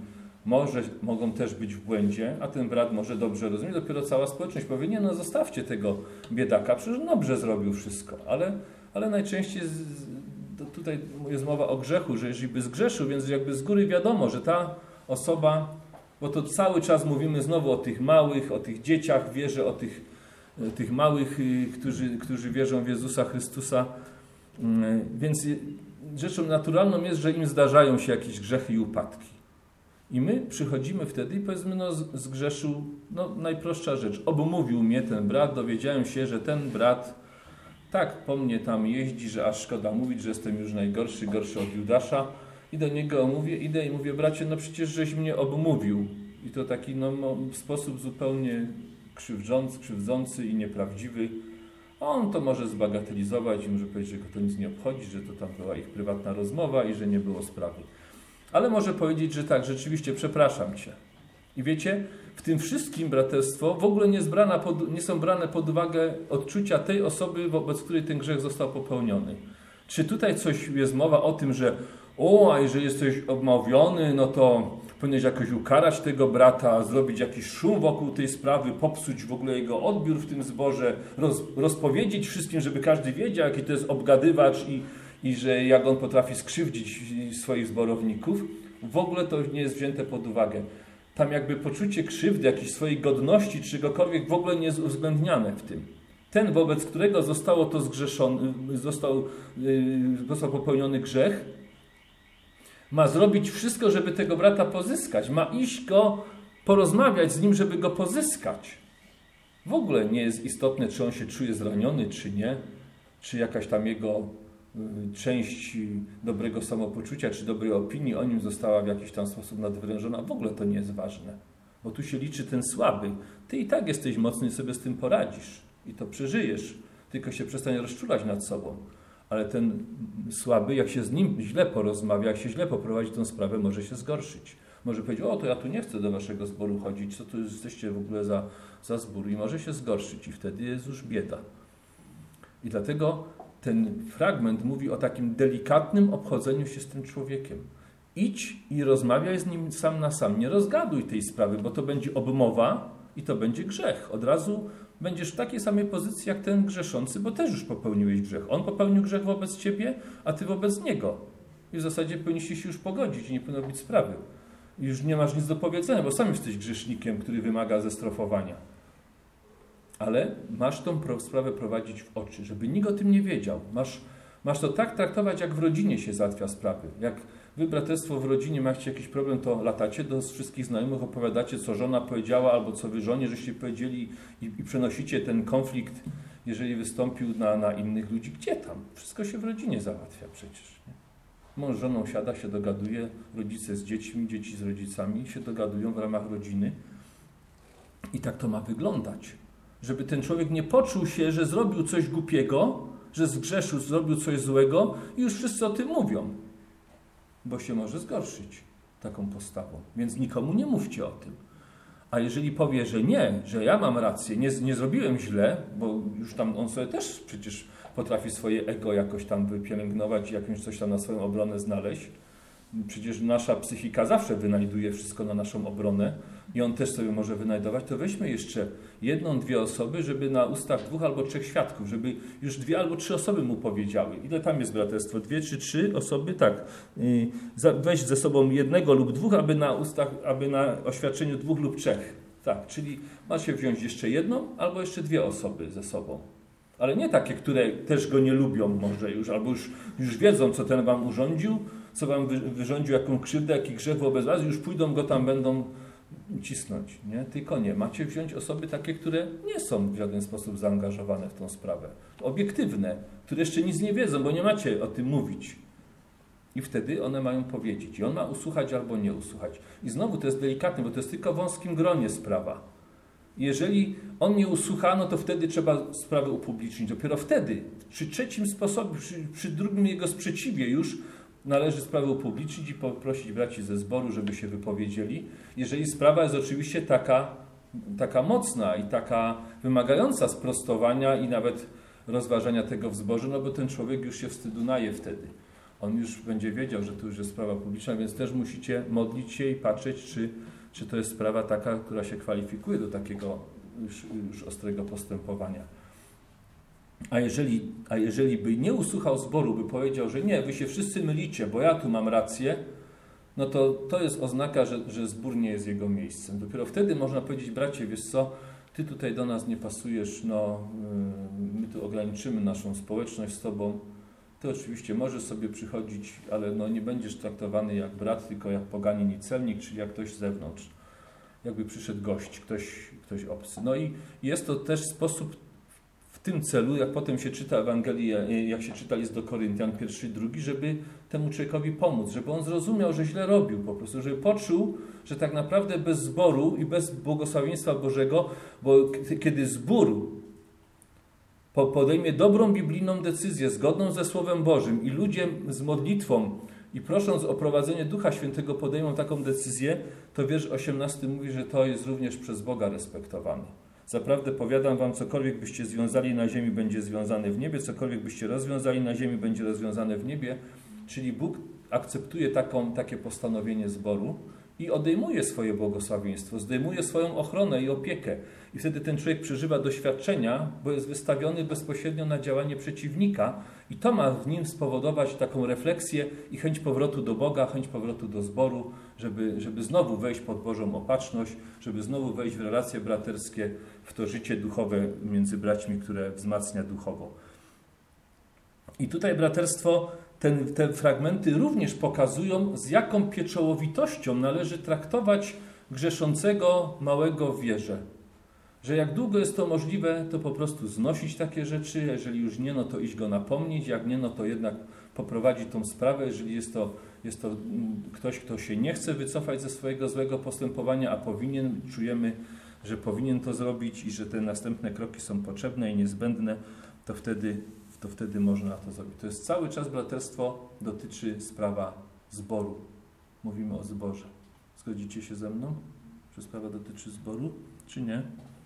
mogą też być w błędzie, a ten brat może dobrze rozumie. Dopiero cała społeczność powie, nie, no zostawcie tego biedaka, przecież dobrze zrobił wszystko. Ale najczęściej tutaj jest mowa o grzechu, że jeżeli by zgrzeszył, więc jakby z góry wiadomo, że ta osoba, bo to cały czas mówimy znowu o tych małych, o tych dzieciach, wierzę o tych małych, którzy wierzą w Jezusa Chrystusa, więc rzeczą naturalną jest, że im zdarzają się jakieś grzechy i upadki. I my przychodzimy wtedy i powiedzmy, no zgrzeszył, no najprostsza rzecz, obmówił mnie ten brat, dowiedziałem się, że ten brat tak po mnie tam jeździ, że aż szkoda mówić, że jestem już najgorszy, gorszy od Judasza. I do niego idę i mówię, bracie, no przecież żeś mnie obmówił. I to taki w sposób zupełnie krzywdzący i nieprawdziwy. On to może zbagatelizować i może powiedzieć, że go to nic nie obchodzi, że to tam była ich prywatna rozmowa i że nie było sprawy. Ale może powiedzieć, że tak, rzeczywiście przepraszam cię. I wiecie, w tym wszystkim, braterstwo, w ogóle nie są brane pod uwagę odczucia tej osoby, wobec której ten grzech został popełniony. Czy tutaj coś jest mowa o tym, że a jeżeli jesteś obmawiony, no to powinieneś jakoś ukarać tego brata, zrobić jakiś szum wokół tej sprawy, popsuć w ogóle jego odbiór w tym zborze, rozpowiedzieć wszystkim, żeby każdy wiedział, jaki to jest obgadywacz i że jak on potrafi skrzywdzić swoich zborowników. W ogóle to nie jest wzięte pod uwagę. Tam jakby poczucie krzywdy, jakiejś swojej godności, czy czegokolwiek w ogóle nie jest uwzględniane w tym. Ten, wobec którego został popełniony grzech, ma zrobić wszystko, żeby tego brata pozyskać. Ma iść go, porozmawiać z nim, żeby go pozyskać. W ogóle nie jest istotne, czy on się czuje zraniony, czy nie. Czy jakaś tam jego część dobrego samopoczucia, czy dobrej opinii o nim została w jakiś tam sposób nadwyrężona. W ogóle to nie jest ważne. Bo tu się liczy ten słaby. Ty i tak jesteś mocny i sobie z tym poradzisz. I to przeżyjesz. Tylko się przestań rozczulać nad sobą. Ale ten słaby, jak się z nim źle porozmawia, jak się źle poprowadzi tę sprawę, może się zgorszyć. Może powiedzieć, to ja tu nie chcę do waszego zboru chodzić, co tu jesteście w ogóle za zbór, i może się zgorszyć i wtedy jest już bieda. I dlatego ten fragment mówi o takim delikatnym obchodzeniu się z tym człowiekiem. Idź i rozmawiaj z nim sam na sam. Nie rozgaduj tej sprawy, bo to będzie obmowa i to będzie grzech. Od razu będziesz w takiej samej pozycji jak ten grzeszący, bo też już popełniłeś grzech. On popełnił grzech wobec ciebie, a ty wobec niego. I w zasadzie powinniście się już pogodzić i nie powinno być sprawy. już nie masz nic do powiedzenia, bo sam jesteś grzesznikiem, który wymaga zestrofowania. Ale masz tą sprawę prowadzić w oczy, żeby nikt o tym nie wiedział. Masz to tak traktować, jak w rodzinie się załatwia sprawy. Jak wy, braterstwo, w rodzinie macie jakiś problem, to latacie do wszystkich znajomych, opowiadacie, co żona powiedziała, albo co wy żonie, żeście powiedzieli i przenosicie ten konflikt, jeżeli wystąpił na innych ludzi. Gdzie tam? Wszystko się w rodzinie załatwia przecież. Nie? Mąż z żoną siada, się dogaduje, rodzice z dziećmi, dzieci z rodzicami się dogadują w ramach rodziny. I tak to ma wyglądać. Żeby ten człowiek nie poczuł się, że zrobił coś głupiego, że zgrzeszył, zrobił coś złego i już wszyscy o tym mówią. Bo się może zgorszyć taką postawą. Więc nikomu nie mówcie o tym. A jeżeli powie, że nie, że ja mam rację, nie zrobiłem źle, bo już tam on sobie też przecież potrafi swoje ego jakoś tam wypielęgnować i jakąś coś tam na swoją obronę znaleźć. Przecież nasza psychika zawsze wynajduje wszystko na naszą obronę i on też sobie może wynajdować, to weźmy jeszcze 1, 2 osoby, żeby na ustach 2 albo 3 świadków, żeby już 2 albo 3 osoby mu powiedziały. Ile tam jest braterstwo? 2 czy 3 osoby? Tak. Weź ze sobą 1 lub 2, aby na oświadczeniu 2 lub 3. Tak, czyli macie wziąć jeszcze 1 albo jeszcze 2 osoby ze sobą. Ale nie takie, które też go nie lubią może już, albo już wiedzą, co ten wam urządził, co wam wyrządził, jaką krzywdę, jaki grzech wobec was, już pójdą go tam, będą cisnąć. Nie? Tylko nie. Macie wziąć osoby takie, które nie są w żaden sposób zaangażowane w tą sprawę. Obiektywne, które jeszcze nic nie wiedzą, bo nie macie o tym mówić. I wtedy one mają powiedzieć. I on ma usłuchać albo nie usłuchać. I znowu to jest delikatne, bo to jest tylko w wąskim gronie sprawa. Jeżeli on nie usłucha, no to wtedy trzeba sprawę upublicznić. Dopiero wtedy, przy trzecim sposobie, przy drugim jego sprzeciwie już należy sprawę upublicznić i poprosić braci ze zboru, żeby się wypowiedzieli. Jeżeli sprawa jest oczywiście taka mocna i taka wymagająca sprostowania i nawet rozważania tego w zborze, no bo ten człowiek już się wstydu naje wtedy. On już będzie wiedział, że to już jest sprawa publiczna, więc też musicie modlić się i patrzeć, czy to jest sprawa taka, która się kwalifikuje do takiego już ostrego postępowania. A jeżeli by nie usłuchał zboru, by powiedział, że nie, wy się wszyscy mylicie, bo ja tu mam rację, no to jest oznaka, że zbór nie jest jego miejscem. Dopiero wtedy można powiedzieć, bracie, wiesz co, ty tutaj do nas nie pasujesz, no my tu ograniczymy naszą społeczność z tobą. Ty oczywiście możesz sobie przychodzić, ale no nie będziesz traktowany jak brat, tylko jak poganin i celnik, czyli jak ktoś z zewnątrz. Jakby przyszedł gość, ktoś obcy. No i jest to też sposób w tym celu, jak potem się czyta Ewangelię, jak się czyta list do Koryntian 1 i 2, żeby temu człowiekowi pomóc, żeby on zrozumiał, że źle robił po prostu, żeby poczuł, że tak naprawdę bez zboru i bez błogosławieństwa Bożego, bo kiedy zbór podejmie dobrą biblijną decyzję, zgodną ze Słowem Bożym i ludzie z modlitwą i prosząc o prowadzenie Ducha Świętego podejmą taką decyzję, to wiersz 18 mówi, że to jest również przez Boga respektowane. Zaprawdę powiadam wam, cokolwiek byście związali na ziemi, będzie związane w niebie, cokolwiek byście rozwiązali na ziemi, będzie rozwiązane w niebie. Czyli Bóg akceptuje takie postanowienie zboru i odejmuje swoje błogosławieństwo, zdejmuje swoją ochronę i opiekę. I wtedy ten człowiek przeżywa doświadczenia, bo jest wystawiony bezpośrednio na działanie przeciwnika i to ma w nim spowodować taką refleksję i chęć powrotu do Boga, chęć powrotu do zboru, żeby znowu wejść pod Bożą opatrzność, żeby znowu wejść w relacje braterskie, w to życie duchowe między braćmi, które wzmacnia duchowo. I tutaj braterstwo, te fragmenty również pokazują, z jaką pieczołowitością należy traktować grzeszącego małego w wierze. Że jak długo jest to możliwe, to po prostu znosić takie rzeczy, jeżeli już nie, no to iść go napomnieć, jak nie, no to jednak poprowadzić tą sprawę, jeżeli jest to ktoś, kto się nie chce wycofać ze swojego złego postępowania, a powinien, czujemy, że powinien to zrobić i że te następne kroki są potrzebne i niezbędne, to wtedy można to zrobić. To jest cały czas braterstwo, dotyczy sprawa zboru. Mówimy o zborze. Zgodzicie się ze mną, że sprawa dotyczy zboru, czy nie?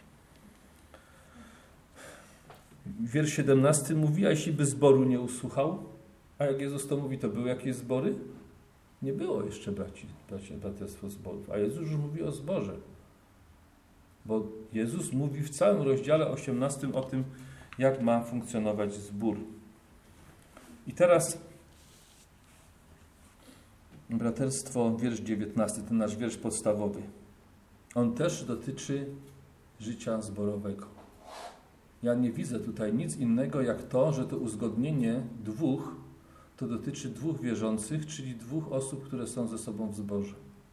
Wiersz 17 mówi, a jeśli by zboru nie usłuchał, a jak Jezus to mówi, to były jakieś zbory? Nie było jeszcze braterstwo zborów, a Jezus już mówi o zborze. Bo Jezus mówi w całym rozdziale 18 o tym, jak ma funkcjonować zbór. I teraz braterstwo, wiersz 19, ten nasz wiersz podstawowy. On też dotyczy życia zborowego. Ja nie widzę tutaj nic innego jak to, że to uzgodnienie dwóch to dotyczy dwóch wierzących, czyli dwóch osób, które są ze sobą w zborze.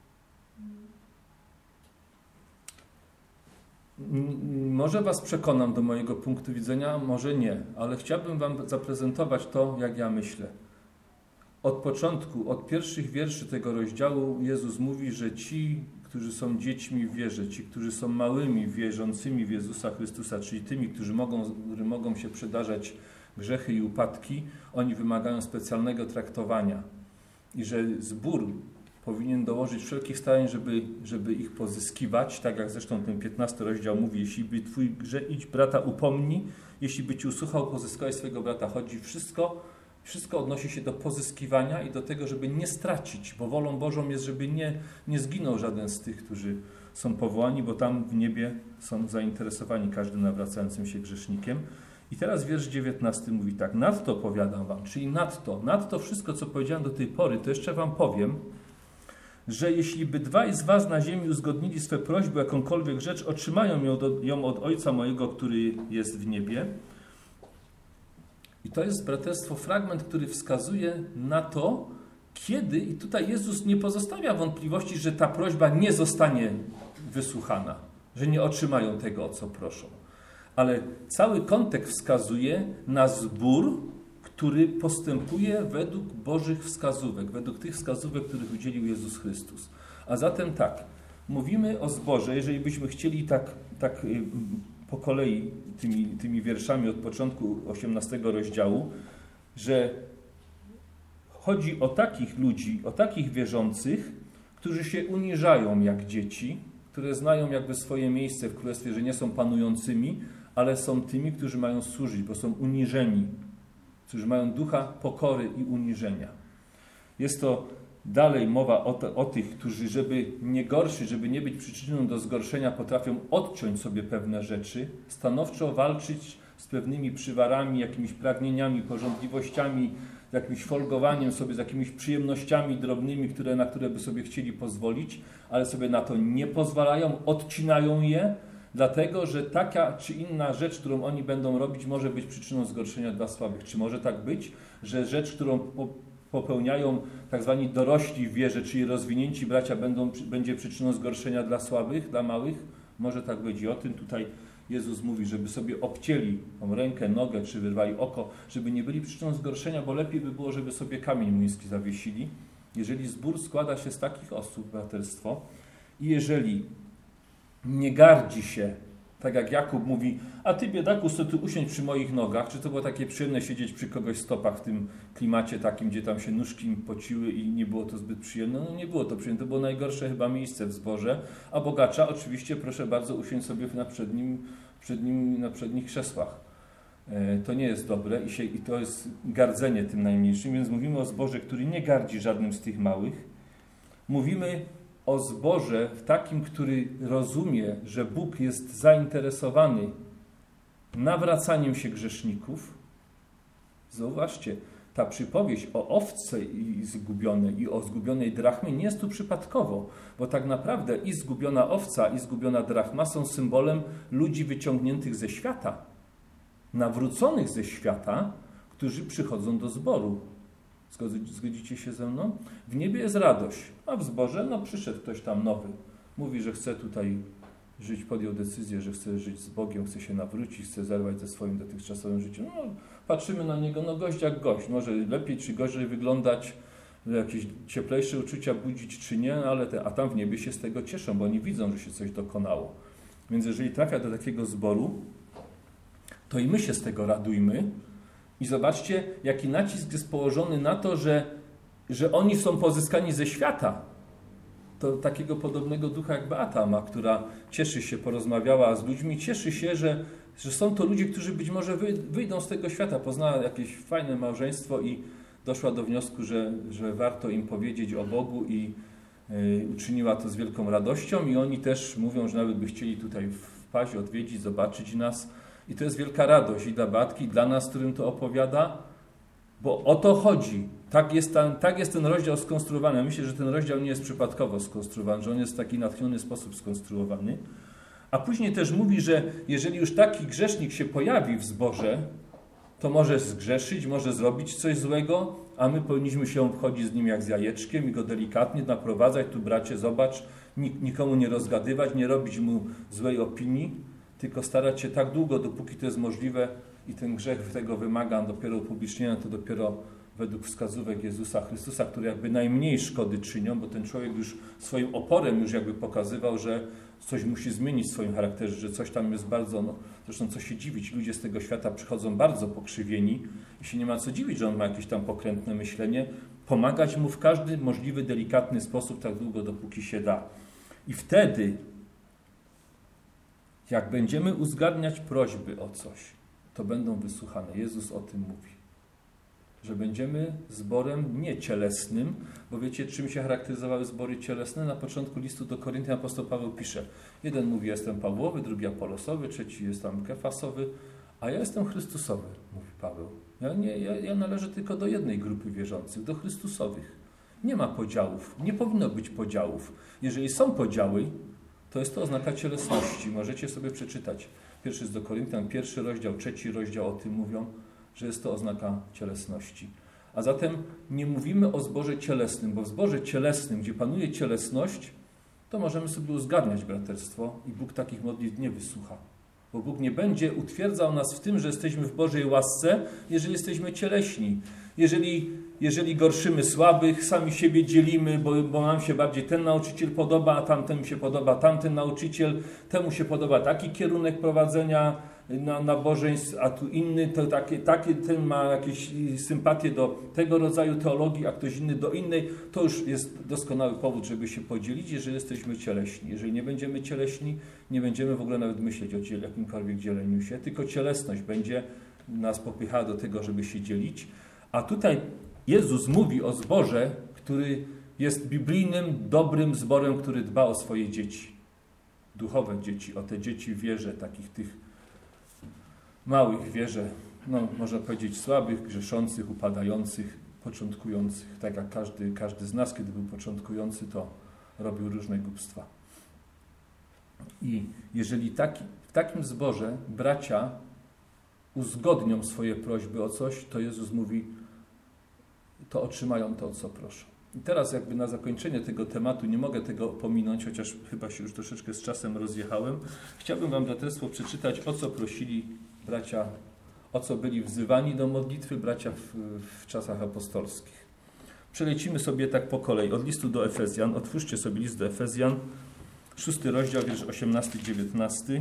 Może was przekonam do mojego punktu widzenia, może nie, ale chciałbym wam zaprezentować to, jak ja myślę. Od początku, od pierwszych wierszy tego rozdziału Jezus mówi, że ci, którzy są dziećmi w wierze, ci, którzy są małymi, wierzącymi w Jezusa Chrystusa, czyli tymi, którzy mogą się przydarzać grzechy i upadki, oni wymagają specjalnego traktowania. I że zbór powinien dołożyć wszelkich starań, żeby ich pozyskiwać, tak jak zresztą ten 15 rozdział mówi, jeśli by twój grzech, idź brata upomnij, jeśli by ci usłuchał, pozyskałeś swojego brata. Chodzi wszystko odnosi się do pozyskiwania i do tego, żeby nie stracić, bo wolą Bożą jest, żeby nie zginął żaden z tych, którzy są powołani, bo tam w niebie są zainteresowani każdym nawracającym się grzesznikiem. I teraz wiersz 19 mówi tak, nadto powiadam wam, czyli nadto wszystko, co powiedziałem do tej pory, to jeszcze wam powiem, że jeśli by dwaj z was na ziemi uzgodnili swe prośby, jakąkolwiek rzecz, otrzymają ją od Ojca mojego, który jest w niebie. I to jest, braterstwo, fragment, który wskazuje na to, kiedy, i tutaj Jezus nie pozostawia wątpliwości, że ta prośba nie zostanie wysłuchana, że nie otrzymają tego, o co proszą. Ale cały kontekst wskazuje na zbór, który postępuje według Bożych wskazówek, według tych wskazówek, których udzielił Jezus Chrystus. A zatem tak, mówimy o zborze, jeżeli byśmy chcieli tak po kolei tymi wierszami od początku 18 rozdziału, że chodzi o takich ludzi, o takich wierzących, którzy się uniżają jak dzieci, które znają jakby swoje miejsce w Królestwie, że nie są panującymi, ale są tymi, którzy mają służyć, bo są uniżeni, którzy mają ducha pokory i uniżenia. Jest to dalej mowa o tych, którzy, żeby nie gorszyć, żeby nie być przyczyną do zgorszenia, potrafią odciąć sobie pewne rzeczy, stanowczo walczyć z pewnymi przywarami, jakimiś pragnieniami, pożądliwościami, jakimś folgowaniem sobie, z jakimiś przyjemnościami drobnymi, na które by sobie chcieli pozwolić, ale sobie na to nie pozwalają, odcinają je, dlatego, że taka czy inna rzecz, którą oni będą robić, może być przyczyną zgorszenia dla słabych. Czy może tak być, że rzecz, którą popełniają tak zwani dorośli w wierze, czyli rozwinięci bracia, będzie przyczyną zgorszenia dla słabych, dla małych? Może tak być. I o tym tutaj Jezus mówi, żeby sobie obcięli tą rękę, nogę, czy wyrwali oko, żeby nie byli przyczyną zgorszenia, bo lepiej by było, żeby sobie kamień młyński zawiesili. Jeżeli zbór składa się z takich osób, braterstwo, i jeżeli nie gardzi się, tak jak Jakub mówi, a ty biedaku, co ty usiądź przy moich nogach, czy to było takie przyjemne siedzieć przy kogoś stopach w tym klimacie takim, gdzie tam się nóżki im pociły i nie było to zbyt przyjemne? No nie było to przyjemne, to było najgorsze chyba miejsce w zborze, a bogacza oczywiście proszę bardzo usiąść sobie na przednich krzesłach. To nie jest dobre i to jest gardzenie tym najmniejszym, więc mówimy o zborze, który nie gardzi żadnym z tych małych. Mówimy o zborze w takim, który rozumie, że Bóg jest zainteresowany nawracaniem się grzeszników. Zauważcie, ta przypowieść o owce zgubionej i o zgubionej drachmie nie jest tu przypadkowo, bo tak naprawdę i zgubiona owca, i zgubiona drachma są symbolem ludzi wyciągniętych ze świata, nawróconych ze świata, którzy przychodzą do zboru. Zgodzicie się ze mną? W niebie jest radość, a w zborze przyszedł ktoś tam nowy. Mówi, że chce tutaj żyć, podjął decyzję, że chce żyć z Bogiem, chce się nawrócić, chce zerwać ze swoim dotychczasowym życiem. Patrzymy na niego, gość jak gość. Może lepiej czy gorzej wyglądać, jakieś cieplejsze uczucia budzić czy nie, a tam w niebie się z tego cieszą, bo oni widzą, że się coś dokonało. Więc jeżeli trafia do takiego zboru, to i my się z tego radujmy. I zobaczcie, jaki nacisk jest położony na to, że oni są pozyskani ze świata. To takiego podobnego ducha jak Beata ma, która cieszy się, porozmawiała z ludźmi, cieszy się, że są to ludzie, którzy być może wyjdą z tego świata, poznała jakieś fajne małżeństwo i doszła do wniosku, że warto im powiedzieć o Bogu i uczyniła to z wielką radością i oni też mówią, że nawet by chcieli tutaj wpaść, odwiedzić, zobaczyć nas. I to jest wielka radość i dla Beatki, i dla nas, którym to opowiada, Bo o to chodzi. Tak jest ten rozdział skonstruowany. Ja myślę, że ten rozdział nie jest przypadkowo skonstruowany, że on jest w taki natchniony sposób skonstruowany. A później też mówi, że jeżeli już taki grzesznik się pojawi w zborze, to może zgrzeszyć, może zrobić coś złego, a my powinniśmy się obchodzić z nim jak z jajeczkiem i go delikatnie naprowadzać. Tu, bracie, zobacz, nikomu nie rozgadywać, nie robić mu złej opinii, tylko starać się tak długo, dopóki to jest możliwe i ten grzech tego wymaga, dopiero upublicznienia, to dopiero według wskazówek Jezusa Chrystusa, które jakby najmniej szkody czynią, bo ten człowiek już swoim oporem już jakby pokazywał, że coś musi zmienić w swoim charakterze, że coś tam jest bardzo, zresztą co się dziwić, ludzie z tego świata przychodzą bardzo pokrzywieni i się nie ma co dziwić, że on ma jakieś tam pokrętne myślenie, pomagać mu w każdy możliwy, delikatny sposób, tak długo, dopóki się da. I wtedy, jak będziemy uzgadniać prośby o coś, to będą wysłuchane. Jezus o tym mówi. Że będziemy zborem niecielesnym, bo wiecie, czym się charakteryzowały zbory cielesne? Na początku listu do Koryntian apostoł Paweł pisze, jeden mówi, jestem Pawłowy, drugi Apolosowy, trzeci jest tam Kefasowy, a ja jestem Chrystusowy, mówi Paweł. Ja należę tylko do jednej grupy wierzących, do Chrystusowych. Nie ma podziałów, nie powinno być podziałów. Jeżeli są podziały, to jest to oznaka cielesności. Możecie sobie przeczytać. Pierwszy jest do Koryntian, 1 rozdział, 3 rozdział o tym mówią, że jest to oznaka cielesności. A zatem nie mówimy o zborze cielesnym, bo w zborze cielesnym, gdzie panuje cielesność, to możemy sobie uzgadniać braterstwo i Bóg takich modlitw nie wysłucha. Bo Bóg nie będzie utwierdzał nas w tym, że jesteśmy w Bożej łasce, jeżeli jesteśmy cieleśni. Jeżeli gorszymy słabych, sami siebie dzielimy, bo nam się bardziej ten nauczyciel podoba, a tamtemu się podoba tamten nauczyciel, temu się podoba taki kierunek prowadzenia nabożeństw, a tu inny, to ten ma jakieś sympatie do tego rodzaju teologii, a ktoś inny do innej, to już jest doskonały powód, żeby się podzielić, jeżeli jesteśmy cieleśni. Jeżeli nie będziemy cieleśni, nie będziemy w ogóle nawet myśleć o jakimkolwiek dzieleniu się, tylko cielesność będzie nas popychała do tego, żeby się dzielić. A tutaj Jezus mówi o zborze, który jest biblijnym, dobrym zborem, który dba o swoje dzieci. Duchowe dzieci, o te dzieci w wierze, takich tych małych w wierze, można powiedzieć słabych, grzeszących, upadających, początkujących. Tak jak każdy z nas, kiedy był początkujący, to robił różne głupstwa. I jeżeli w takim zborze bracia uzgodnią swoje prośby o coś, to Jezus mówi, to otrzymają to, o co proszą. I teraz jakby na zakończenie tego tematu, nie mogę tego pominąć, chociaż chyba się już troszeczkę z czasem rozjechałem. Chciałbym wam, braterstwo, przeczytać, o co prosili bracia, o co byli wzywani do modlitwy bracia w czasach apostolskich. Przelecimy sobie tak po kolei. Od listu do Efezjan. Otwórzcie sobie list do Efezjan, 6 rozdział, wiersz 18-19.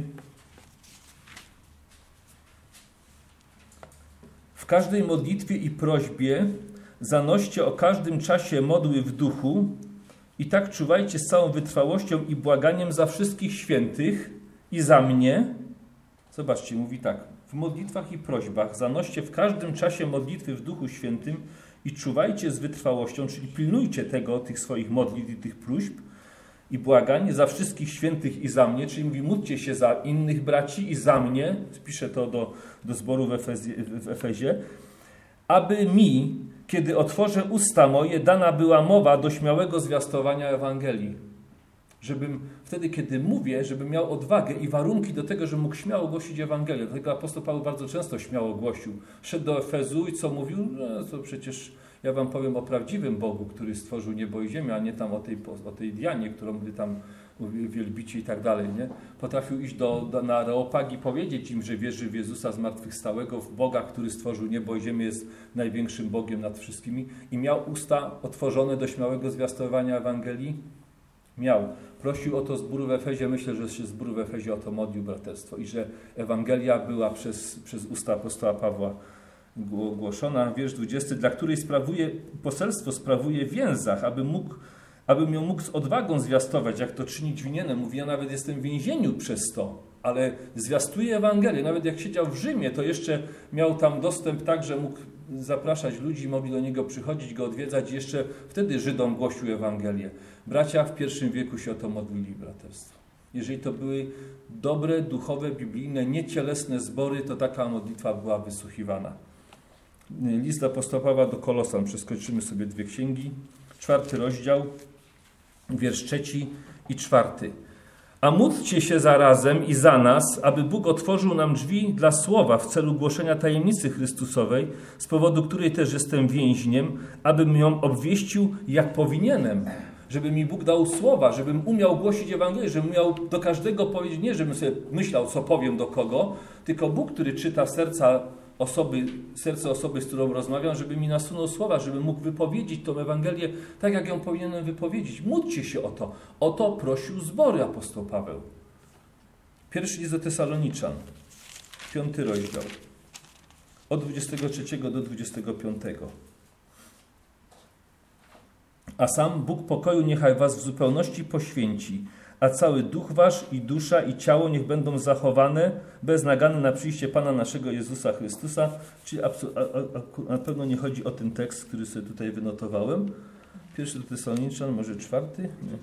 W każdej modlitwie i prośbie zanoście o każdym czasie modły w duchu i tak czuwajcie z całą wytrwałością i błaganiem za wszystkich świętych i za mnie. Zobaczcie, mówi tak. W modlitwach i prośbach zanoście w każdym czasie modlitwy w Duchu Świętym i czuwajcie z wytrwałością, czyli pilnujcie tych swoich modlitw i tych próśb i błaganie za wszystkich świętych i za mnie, czyli mówi, módlcie się za innych braci i za mnie, pisze to do zboru w Efezie, aby mi, kiedy otworzę usta moje, dana była mowa do śmiałego zwiastowania Ewangelii. Żebym wtedy, kiedy mówię, żebym miał odwagę i warunki do tego, żebym mógł śmiało głosić Ewangelię. Dlatego apostoł Paweł bardzo często śmiało głosił. Szedł do Efezu i co mówił? No to przecież ja wam powiem o prawdziwym Bogu, który stworzył niebo i ziemię, a nie tam o tej Dianie, którą wy tam wielbicie i tak dalej. Nie? Potrafił iść na Areopag i powiedzieć im, że wierzy w Jezusa zmartwychwstałego, w Boga, który stworzył niebo i ziemię, jest największym Bogiem nad wszystkimi i miał usta otworzone do śmiałego zwiastowania Ewangelii. Miał. Prosił o to zbór w Efezie. Myślę, że się zbór w Efezie o to modlił, braterstwo. I że Ewangelia była przez usta apostoła Pawła głoszona. Wiersz 20. Dla której poselstwo sprawuje w więzach, abym ją mógł z odwagą zwiastować, jak to czynić winienem. Mówi, ja nawet jestem w więzieniu przez to, ale zwiastuje Ewangelię. Nawet jak siedział w Rzymie, to jeszcze miał tam dostęp tak, że mógł zapraszać ludzi, mogli do niego przychodzić, go odwiedzać. Jeszcze wtedy Żydom głosił Ewangelię. Bracia w I wieku się o to modlili, braterstwo. Jeżeli to były dobre, duchowe, biblijne, niecielesne zbory, to taka modlitwa była wysłuchiwana. List apostoła Pawła do Kolosan. Przeskoczymy sobie 2 księgi. 4 rozdział, wiersz 3 i 4. A módlcie się zarazem i za nas, aby Bóg otworzył nam drzwi dla słowa w celu głoszenia tajemnicy Chrystusowej, z powodu której też jestem więźniem, abym ją obwieścił jak powinienem. Żeby mi Bóg dał słowa, żebym umiał głosić Ewangelię, żebym miał do każdego powiedzieć, nie żebym sobie myślał, co powiem do kogo, tylko Bóg, który czyta serce osoby, z którą rozmawiam, żeby mi nasunął słowa, żebym mógł wypowiedzieć tą Ewangelię tak, jak ją powinienem wypowiedzieć. Módlcie się o to. O to prosił zbory apostoł Paweł. Pierwszy list do Tesaloniczan, 5 rozdział, od 23 do 25. A sam Bóg pokoju niechaj was w zupełności poświęci, a cały duch wasz i dusza i ciało niech będą zachowane bez nagany na przyjście Pana naszego Jezusa Chrystusa. Czyli na pewno nie chodzi o ten tekst, który sobie tutaj wynotowałem. Pierwszy do Tesaloniczan, może 4? Nie.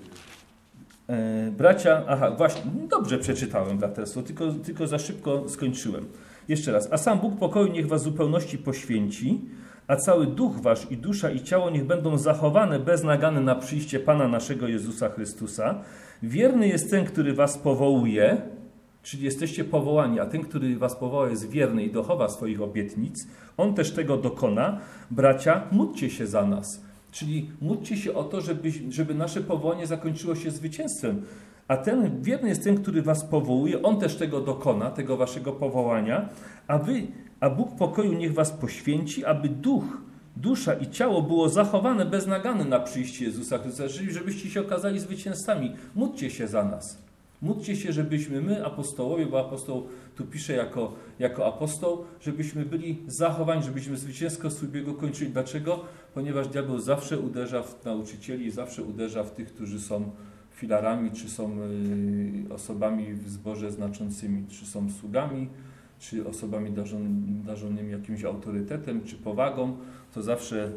Bracia, właśnie, dobrze przeczytałem braterstwo, tylko za szybko skończyłem. Jeszcze raz. A sam Bóg pokoju niech was w zupełności poświęci, a cały duch wasz i dusza i ciało niech będą zachowane bez nagany na przyjście Pana naszego Jezusa Chrystusa. Wierny jest ten, który was powołuje, czyli jesteście powołani, a ten, który was powoła, jest wierny i dochowa swoich obietnic. On też tego dokona. Bracia, módlcie się za nas. Czyli módlcie się o to, żeby nasze powołanie zakończyło się zwycięstwem. A ten wierny jest ten, który was powołuje. On też tego dokona, tego waszego powołania. A Bóg pokoju niech was poświęci, aby duch, dusza i ciało było zachowane bez nagany na przyjście Jezusa Chrystusa, czyli żebyście się okazali zwycięzcami. Módlcie się za nas. Módlcie się, żebyśmy my, apostołowie, bo apostoł tu pisze jako apostoł, żebyśmy byli zachowani, żebyśmy zwycięsko swój bieg kończyli. Dlaczego? Ponieważ diabeł zawsze uderza w nauczycieli, zawsze uderza w tych, którzy są filarami, czy są osobami w zborze znaczącymi, czy są sługami, czy osobami darzonymi jakimś autorytetem, czy powagą, to zawsze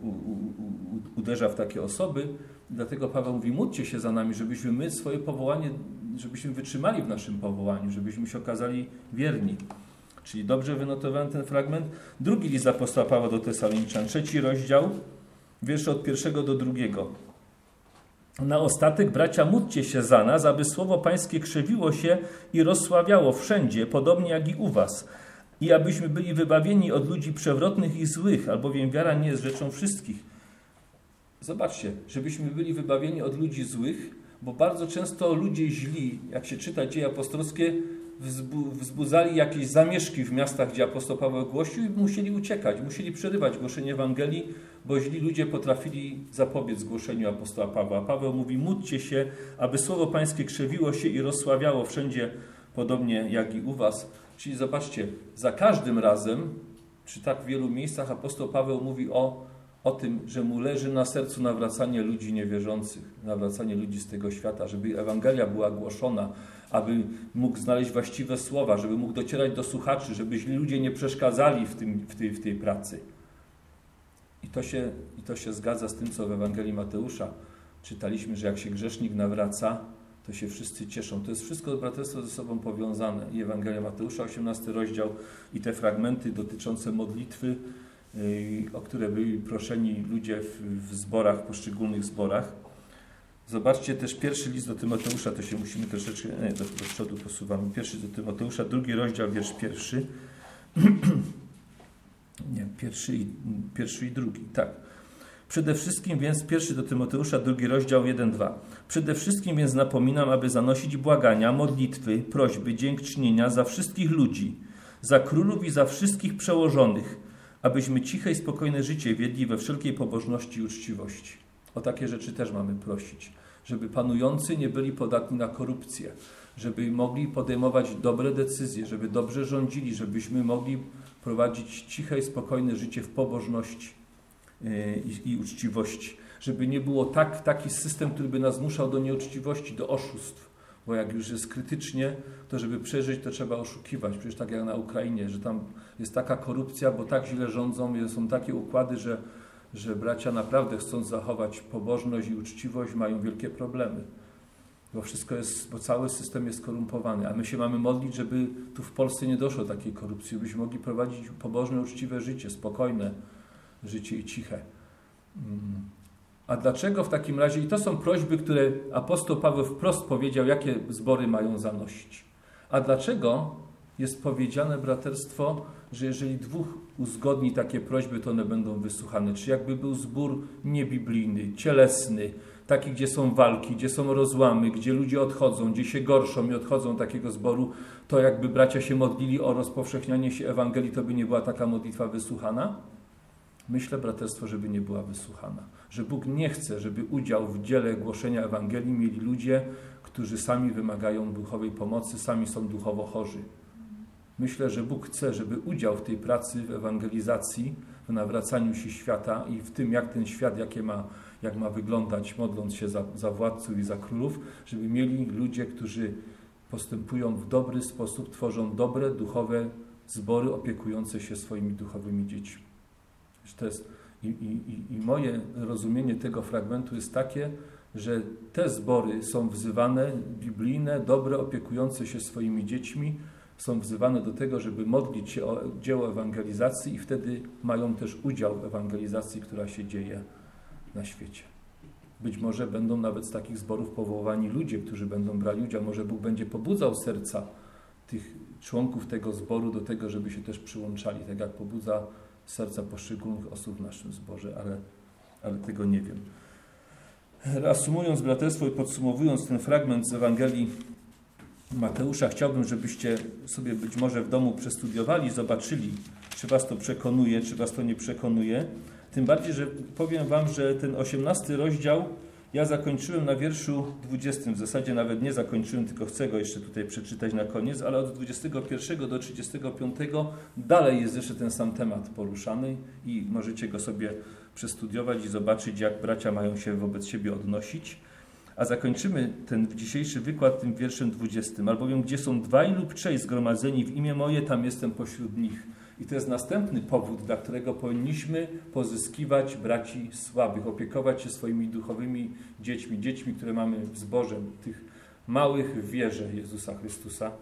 uderza w takie osoby. Dlatego Paweł mówi, módlcie się za nami, żebyśmy my swoje powołanie, żebyśmy wytrzymali w naszym powołaniu, żebyśmy się okazali wierni. Czyli dobrze wynotowałem ten fragment. Drugi list apostoła Pawła do Tesaloniczan, 3 rozdział, wiersze od 1 do 2. Na ostatek, bracia, módlcie się za nas, aby słowo Pańskie krzewiło się i rozsławiało wszędzie, podobnie jak i u was. I abyśmy byli wybawieni od ludzi przewrotnych i złych, albowiem wiara nie jest rzeczą wszystkich. Zobaczcie, żebyśmy byli wybawieni od ludzi złych, bo bardzo często ludzie źli, jak się czyta dzieje apostolskie, wzbudzali jakieś zamieszki w miastach, gdzie apostoł Paweł głosił i musieli uciekać, musieli przerywać głoszenie Ewangelii, bo źli ludzie potrafili zapobiec głoszeniu apostoła Pawła. A Paweł mówi, módlcie się, aby słowo Pańskie krzewiło się i rozsławiało wszędzie, podobnie jak i u was. Czyli zobaczcie, za każdym razem, przy tak wielu miejscach apostoł Paweł mówi o tym, że mu leży na sercu nawracanie ludzi niewierzących, nawracanie ludzi z tego świata, żeby Ewangelia była głoszona, aby mógł znaleźć właściwe słowa, żeby mógł docierać do słuchaczy, żeby źli ludzie nie przeszkadzali w tej pracy. I to się zgadza z tym, co w Ewangelii Mateusza czytaliśmy, że jak się grzesznik nawraca, to się wszyscy cieszą. To jest wszystko braterstwo ze sobą powiązane. I Ewangelia Mateusza, 18 rozdział i te fragmenty dotyczące modlitwy, o które byli proszeni ludzie w zborach, poszczególnych zborach. Zobaczcie też pierwszy list do Tymoteusza, to się musimy troszeczkę do przodu posuwamy. Pierwszy do Tymoteusza, 2 rozdział, wiersz 1. Nie, pierwszy i drugi, tak. Przede wszystkim więc, 1 do Tymoteusza, 2 rozdział, 1-2. Przede wszystkim więc napominam, aby zanosić błagania, modlitwy, prośby, dziękczynienia za wszystkich ludzi, za królów i za wszystkich przełożonych, abyśmy ciche i spokojne życie wiedli we wszelkiej pobożności i uczciwości. O takie rzeczy też mamy prosić. Żeby panujący nie byli podatni na korupcję, żeby mogli podejmować dobre decyzje, żeby dobrze rządzili, żebyśmy mogli prowadzić ciche i spokojne życie w pobożności i uczciwości. Żeby nie było taki system, który by nas zmuszał do nieuczciwości, do oszustw. Bo jak już jest krytycznie, to żeby przeżyć, to trzeba oszukiwać. Przecież tak jak na Ukrainie, że tam jest taka korupcja, bo tak źle rządzą, są takie układy, że bracia naprawdę chcąc zachować pobożność i uczciwość mają wielkie problemy. bo cały system jest skorumpowany, a my się mamy modlić, żeby tu w Polsce nie doszło do takiej korupcji, byśmy mogli prowadzić pobożne, uczciwe życie, spokojne życie i ciche. A dlaczego w takim razie, i to są prośby, które apostoł Paweł wprost powiedział, jakie zbory mają zanosić. A dlaczego jest powiedziane, braterstwo, że jeżeli dwóch uzgodni takie prośby, to one będą wysłuchane? Czy jakby był zbór niebiblijny, cielesny, taki, gdzie są walki, gdzie są rozłamy, gdzie ludzie odchodzą, gdzie się gorszą i odchodzą takiego zboru, to jakby bracia się modlili o rozpowszechnianie się Ewangelii, to by nie była taka modlitwa wysłuchana? Myślę, braterstwo, żeby nie była wysłuchana. Że Bóg nie chce, żeby udział w dziele głoszenia Ewangelii mieli ludzie, którzy sami wymagają duchowej pomocy, sami są duchowo chorzy. Myślę, że Bóg chce, żeby udział w tej pracy, w ewangelizacji, w nawracaniu się świata i w tym, jak ten świat, jak ma wyglądać, modląc się za władców i za królów, żeby mieli ludzie, którzy postępują w dobry sposób, tworzą dobre, duchowe zbory opiekujące się swoimi duchowymi dziećmi. To jest, i moje rozumienie tego fragmentu jest takie, że te zbory są wzywane, biblijne, dobre, opiekujące się swoimi dziećmi, są wzywane do tego, żeby modlić się o dzieło ewangelizacji i wtedy mają też udział w ewangelizacji, która się dzieje na świecie. Być może będą nawet z takich zborów powołani ludzie, którzy będą brali udział. Może Bóg będzie pobudzał serca tych członków tego zboru do tego, żeby się też przyłączali, tak jak pobudza serca poszczególnych osób w naszym zborze, ale tego nie wiem. Reasumując, braterstwo, i podsumowując ten fragment z Ewangelii Mateusza, chciałbym, żebyście sobie być może w domu przestudiowali, zobaczyli, czy was to przekonuje, czy was to nie przekonuje. Tym bardziej, że powiem wam, że ten 18 rozdział ja zakończyłem na wierszu 20. W zasadzie nawet nie zakończyłem, tylko chcę go jeszcze tutaj przeczytać na koniec, ale od 21 do 35 dalej jest jeszcze ten sam temat poruszany i możecie go sobie przestudiować i zobaczyć, jak bracia mają się wobec siebie odnosić. A zakończymy ten dzisiejszy wykład tym wierszem 20. Albowiem, gdzie są dwaj lub trzej zgromadzeni w imię moje, tam jestem pośród nich. I to jest następny powód, dla którego powinniśmy pozyskiwać braci słabych, opiekować się swoimi duchowymi dziećmi, które mamy w zborze, tych małych w wierze Jezusa Chrystusa.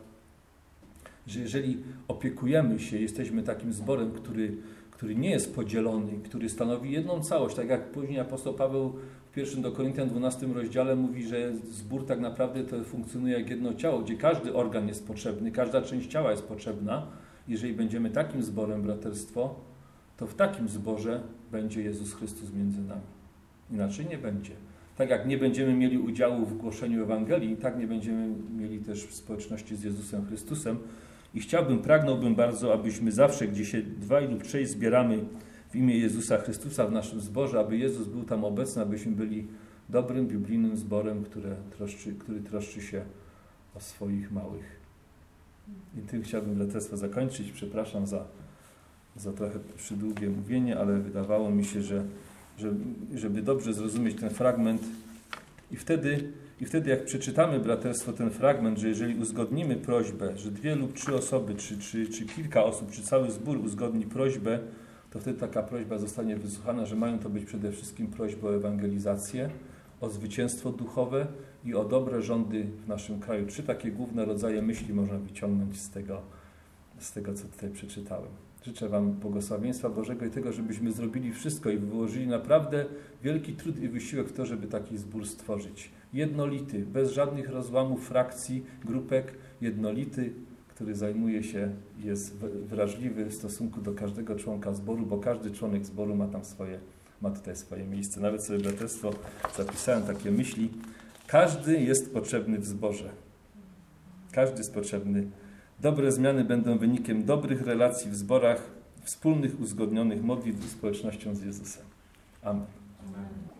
Że jeżeli opiekujemy się, jesteśmy takim zborem, który nie jest podzielony, który stanowi jedną całość, tak jak później apostoł Paweł w 1 do Koryntian 12 rozdziale mówi, że zbór tak naprawdę to funkcjonuje jak jedno ciało, gdzie każdy organ jest potrzebny, każda część ciała jest potrzebna. Jeżeli będziemy takim zborem, braterstwo, to w takim zborze będzie Jezus Chrystus między nami. Inaczej nie będzie. Tak jak nie będziemy mieli udziału w głoszeniu Ewangelii, tak nie będziemy mieli też w społeczności z Jezusem Chrystusem. I pragnąłbym bardzo, abyśmy zawsze, gdzie się dwaj lub trzej zbieramy w imię Jezusa Chrystusa w naszym zborze, aby Jezus był tam obecny, abyśmy byli dobrym, biblijnym zborem, który troszczy się o swoich małych. I tym chciałbym braterstwo zakończyć. Przepraszam za trochę przydługie mówienie, ale wydawało mi się, żeby dobrze zrozumieć ten fragment i wtedy jak przeczytamy, braterstwo, ten fragment, że jeżeli uzgodnimy prośbę, że dwie lub trzy osoby, czy kilka osób, czy cały zbór uzgodni prośbę, to wtedy taka prośba zostanie wysłuchana, że mają to być przede wszystkim prośby o ewangelizację, o zwycięstwo duchowe i o dobre rządy w naszym kraju. 3 takie główne rodzaje myśli można wyciągnąć z tego, co tutaj przeczytałem. Życzę wam błogosławieństwa Bożego i tego, żebyśmy zrobili wszystko i wyłożyli naprawdę wielki trud i wysiłek w to, żeby taki zbór stworzyć. Jednolity, bez żadnych rozłamów, frakcji, grupek, jednolity, który zajmuje się, jest wrażliwy w stosunku do każdego członka zboru, bo każdy członek zboru ma tutaj swoje miejsce. Nawet sobie, braterstwo, zapisałem takie myśli. Każdy jest potrzebny w zborze. Każdy jest potrzebny. Dobre zmiany będą wynikiem dobrych relacji w zborach, wspólnych, uzgodnionych modlitw i społecznością z Jezusem. Amen.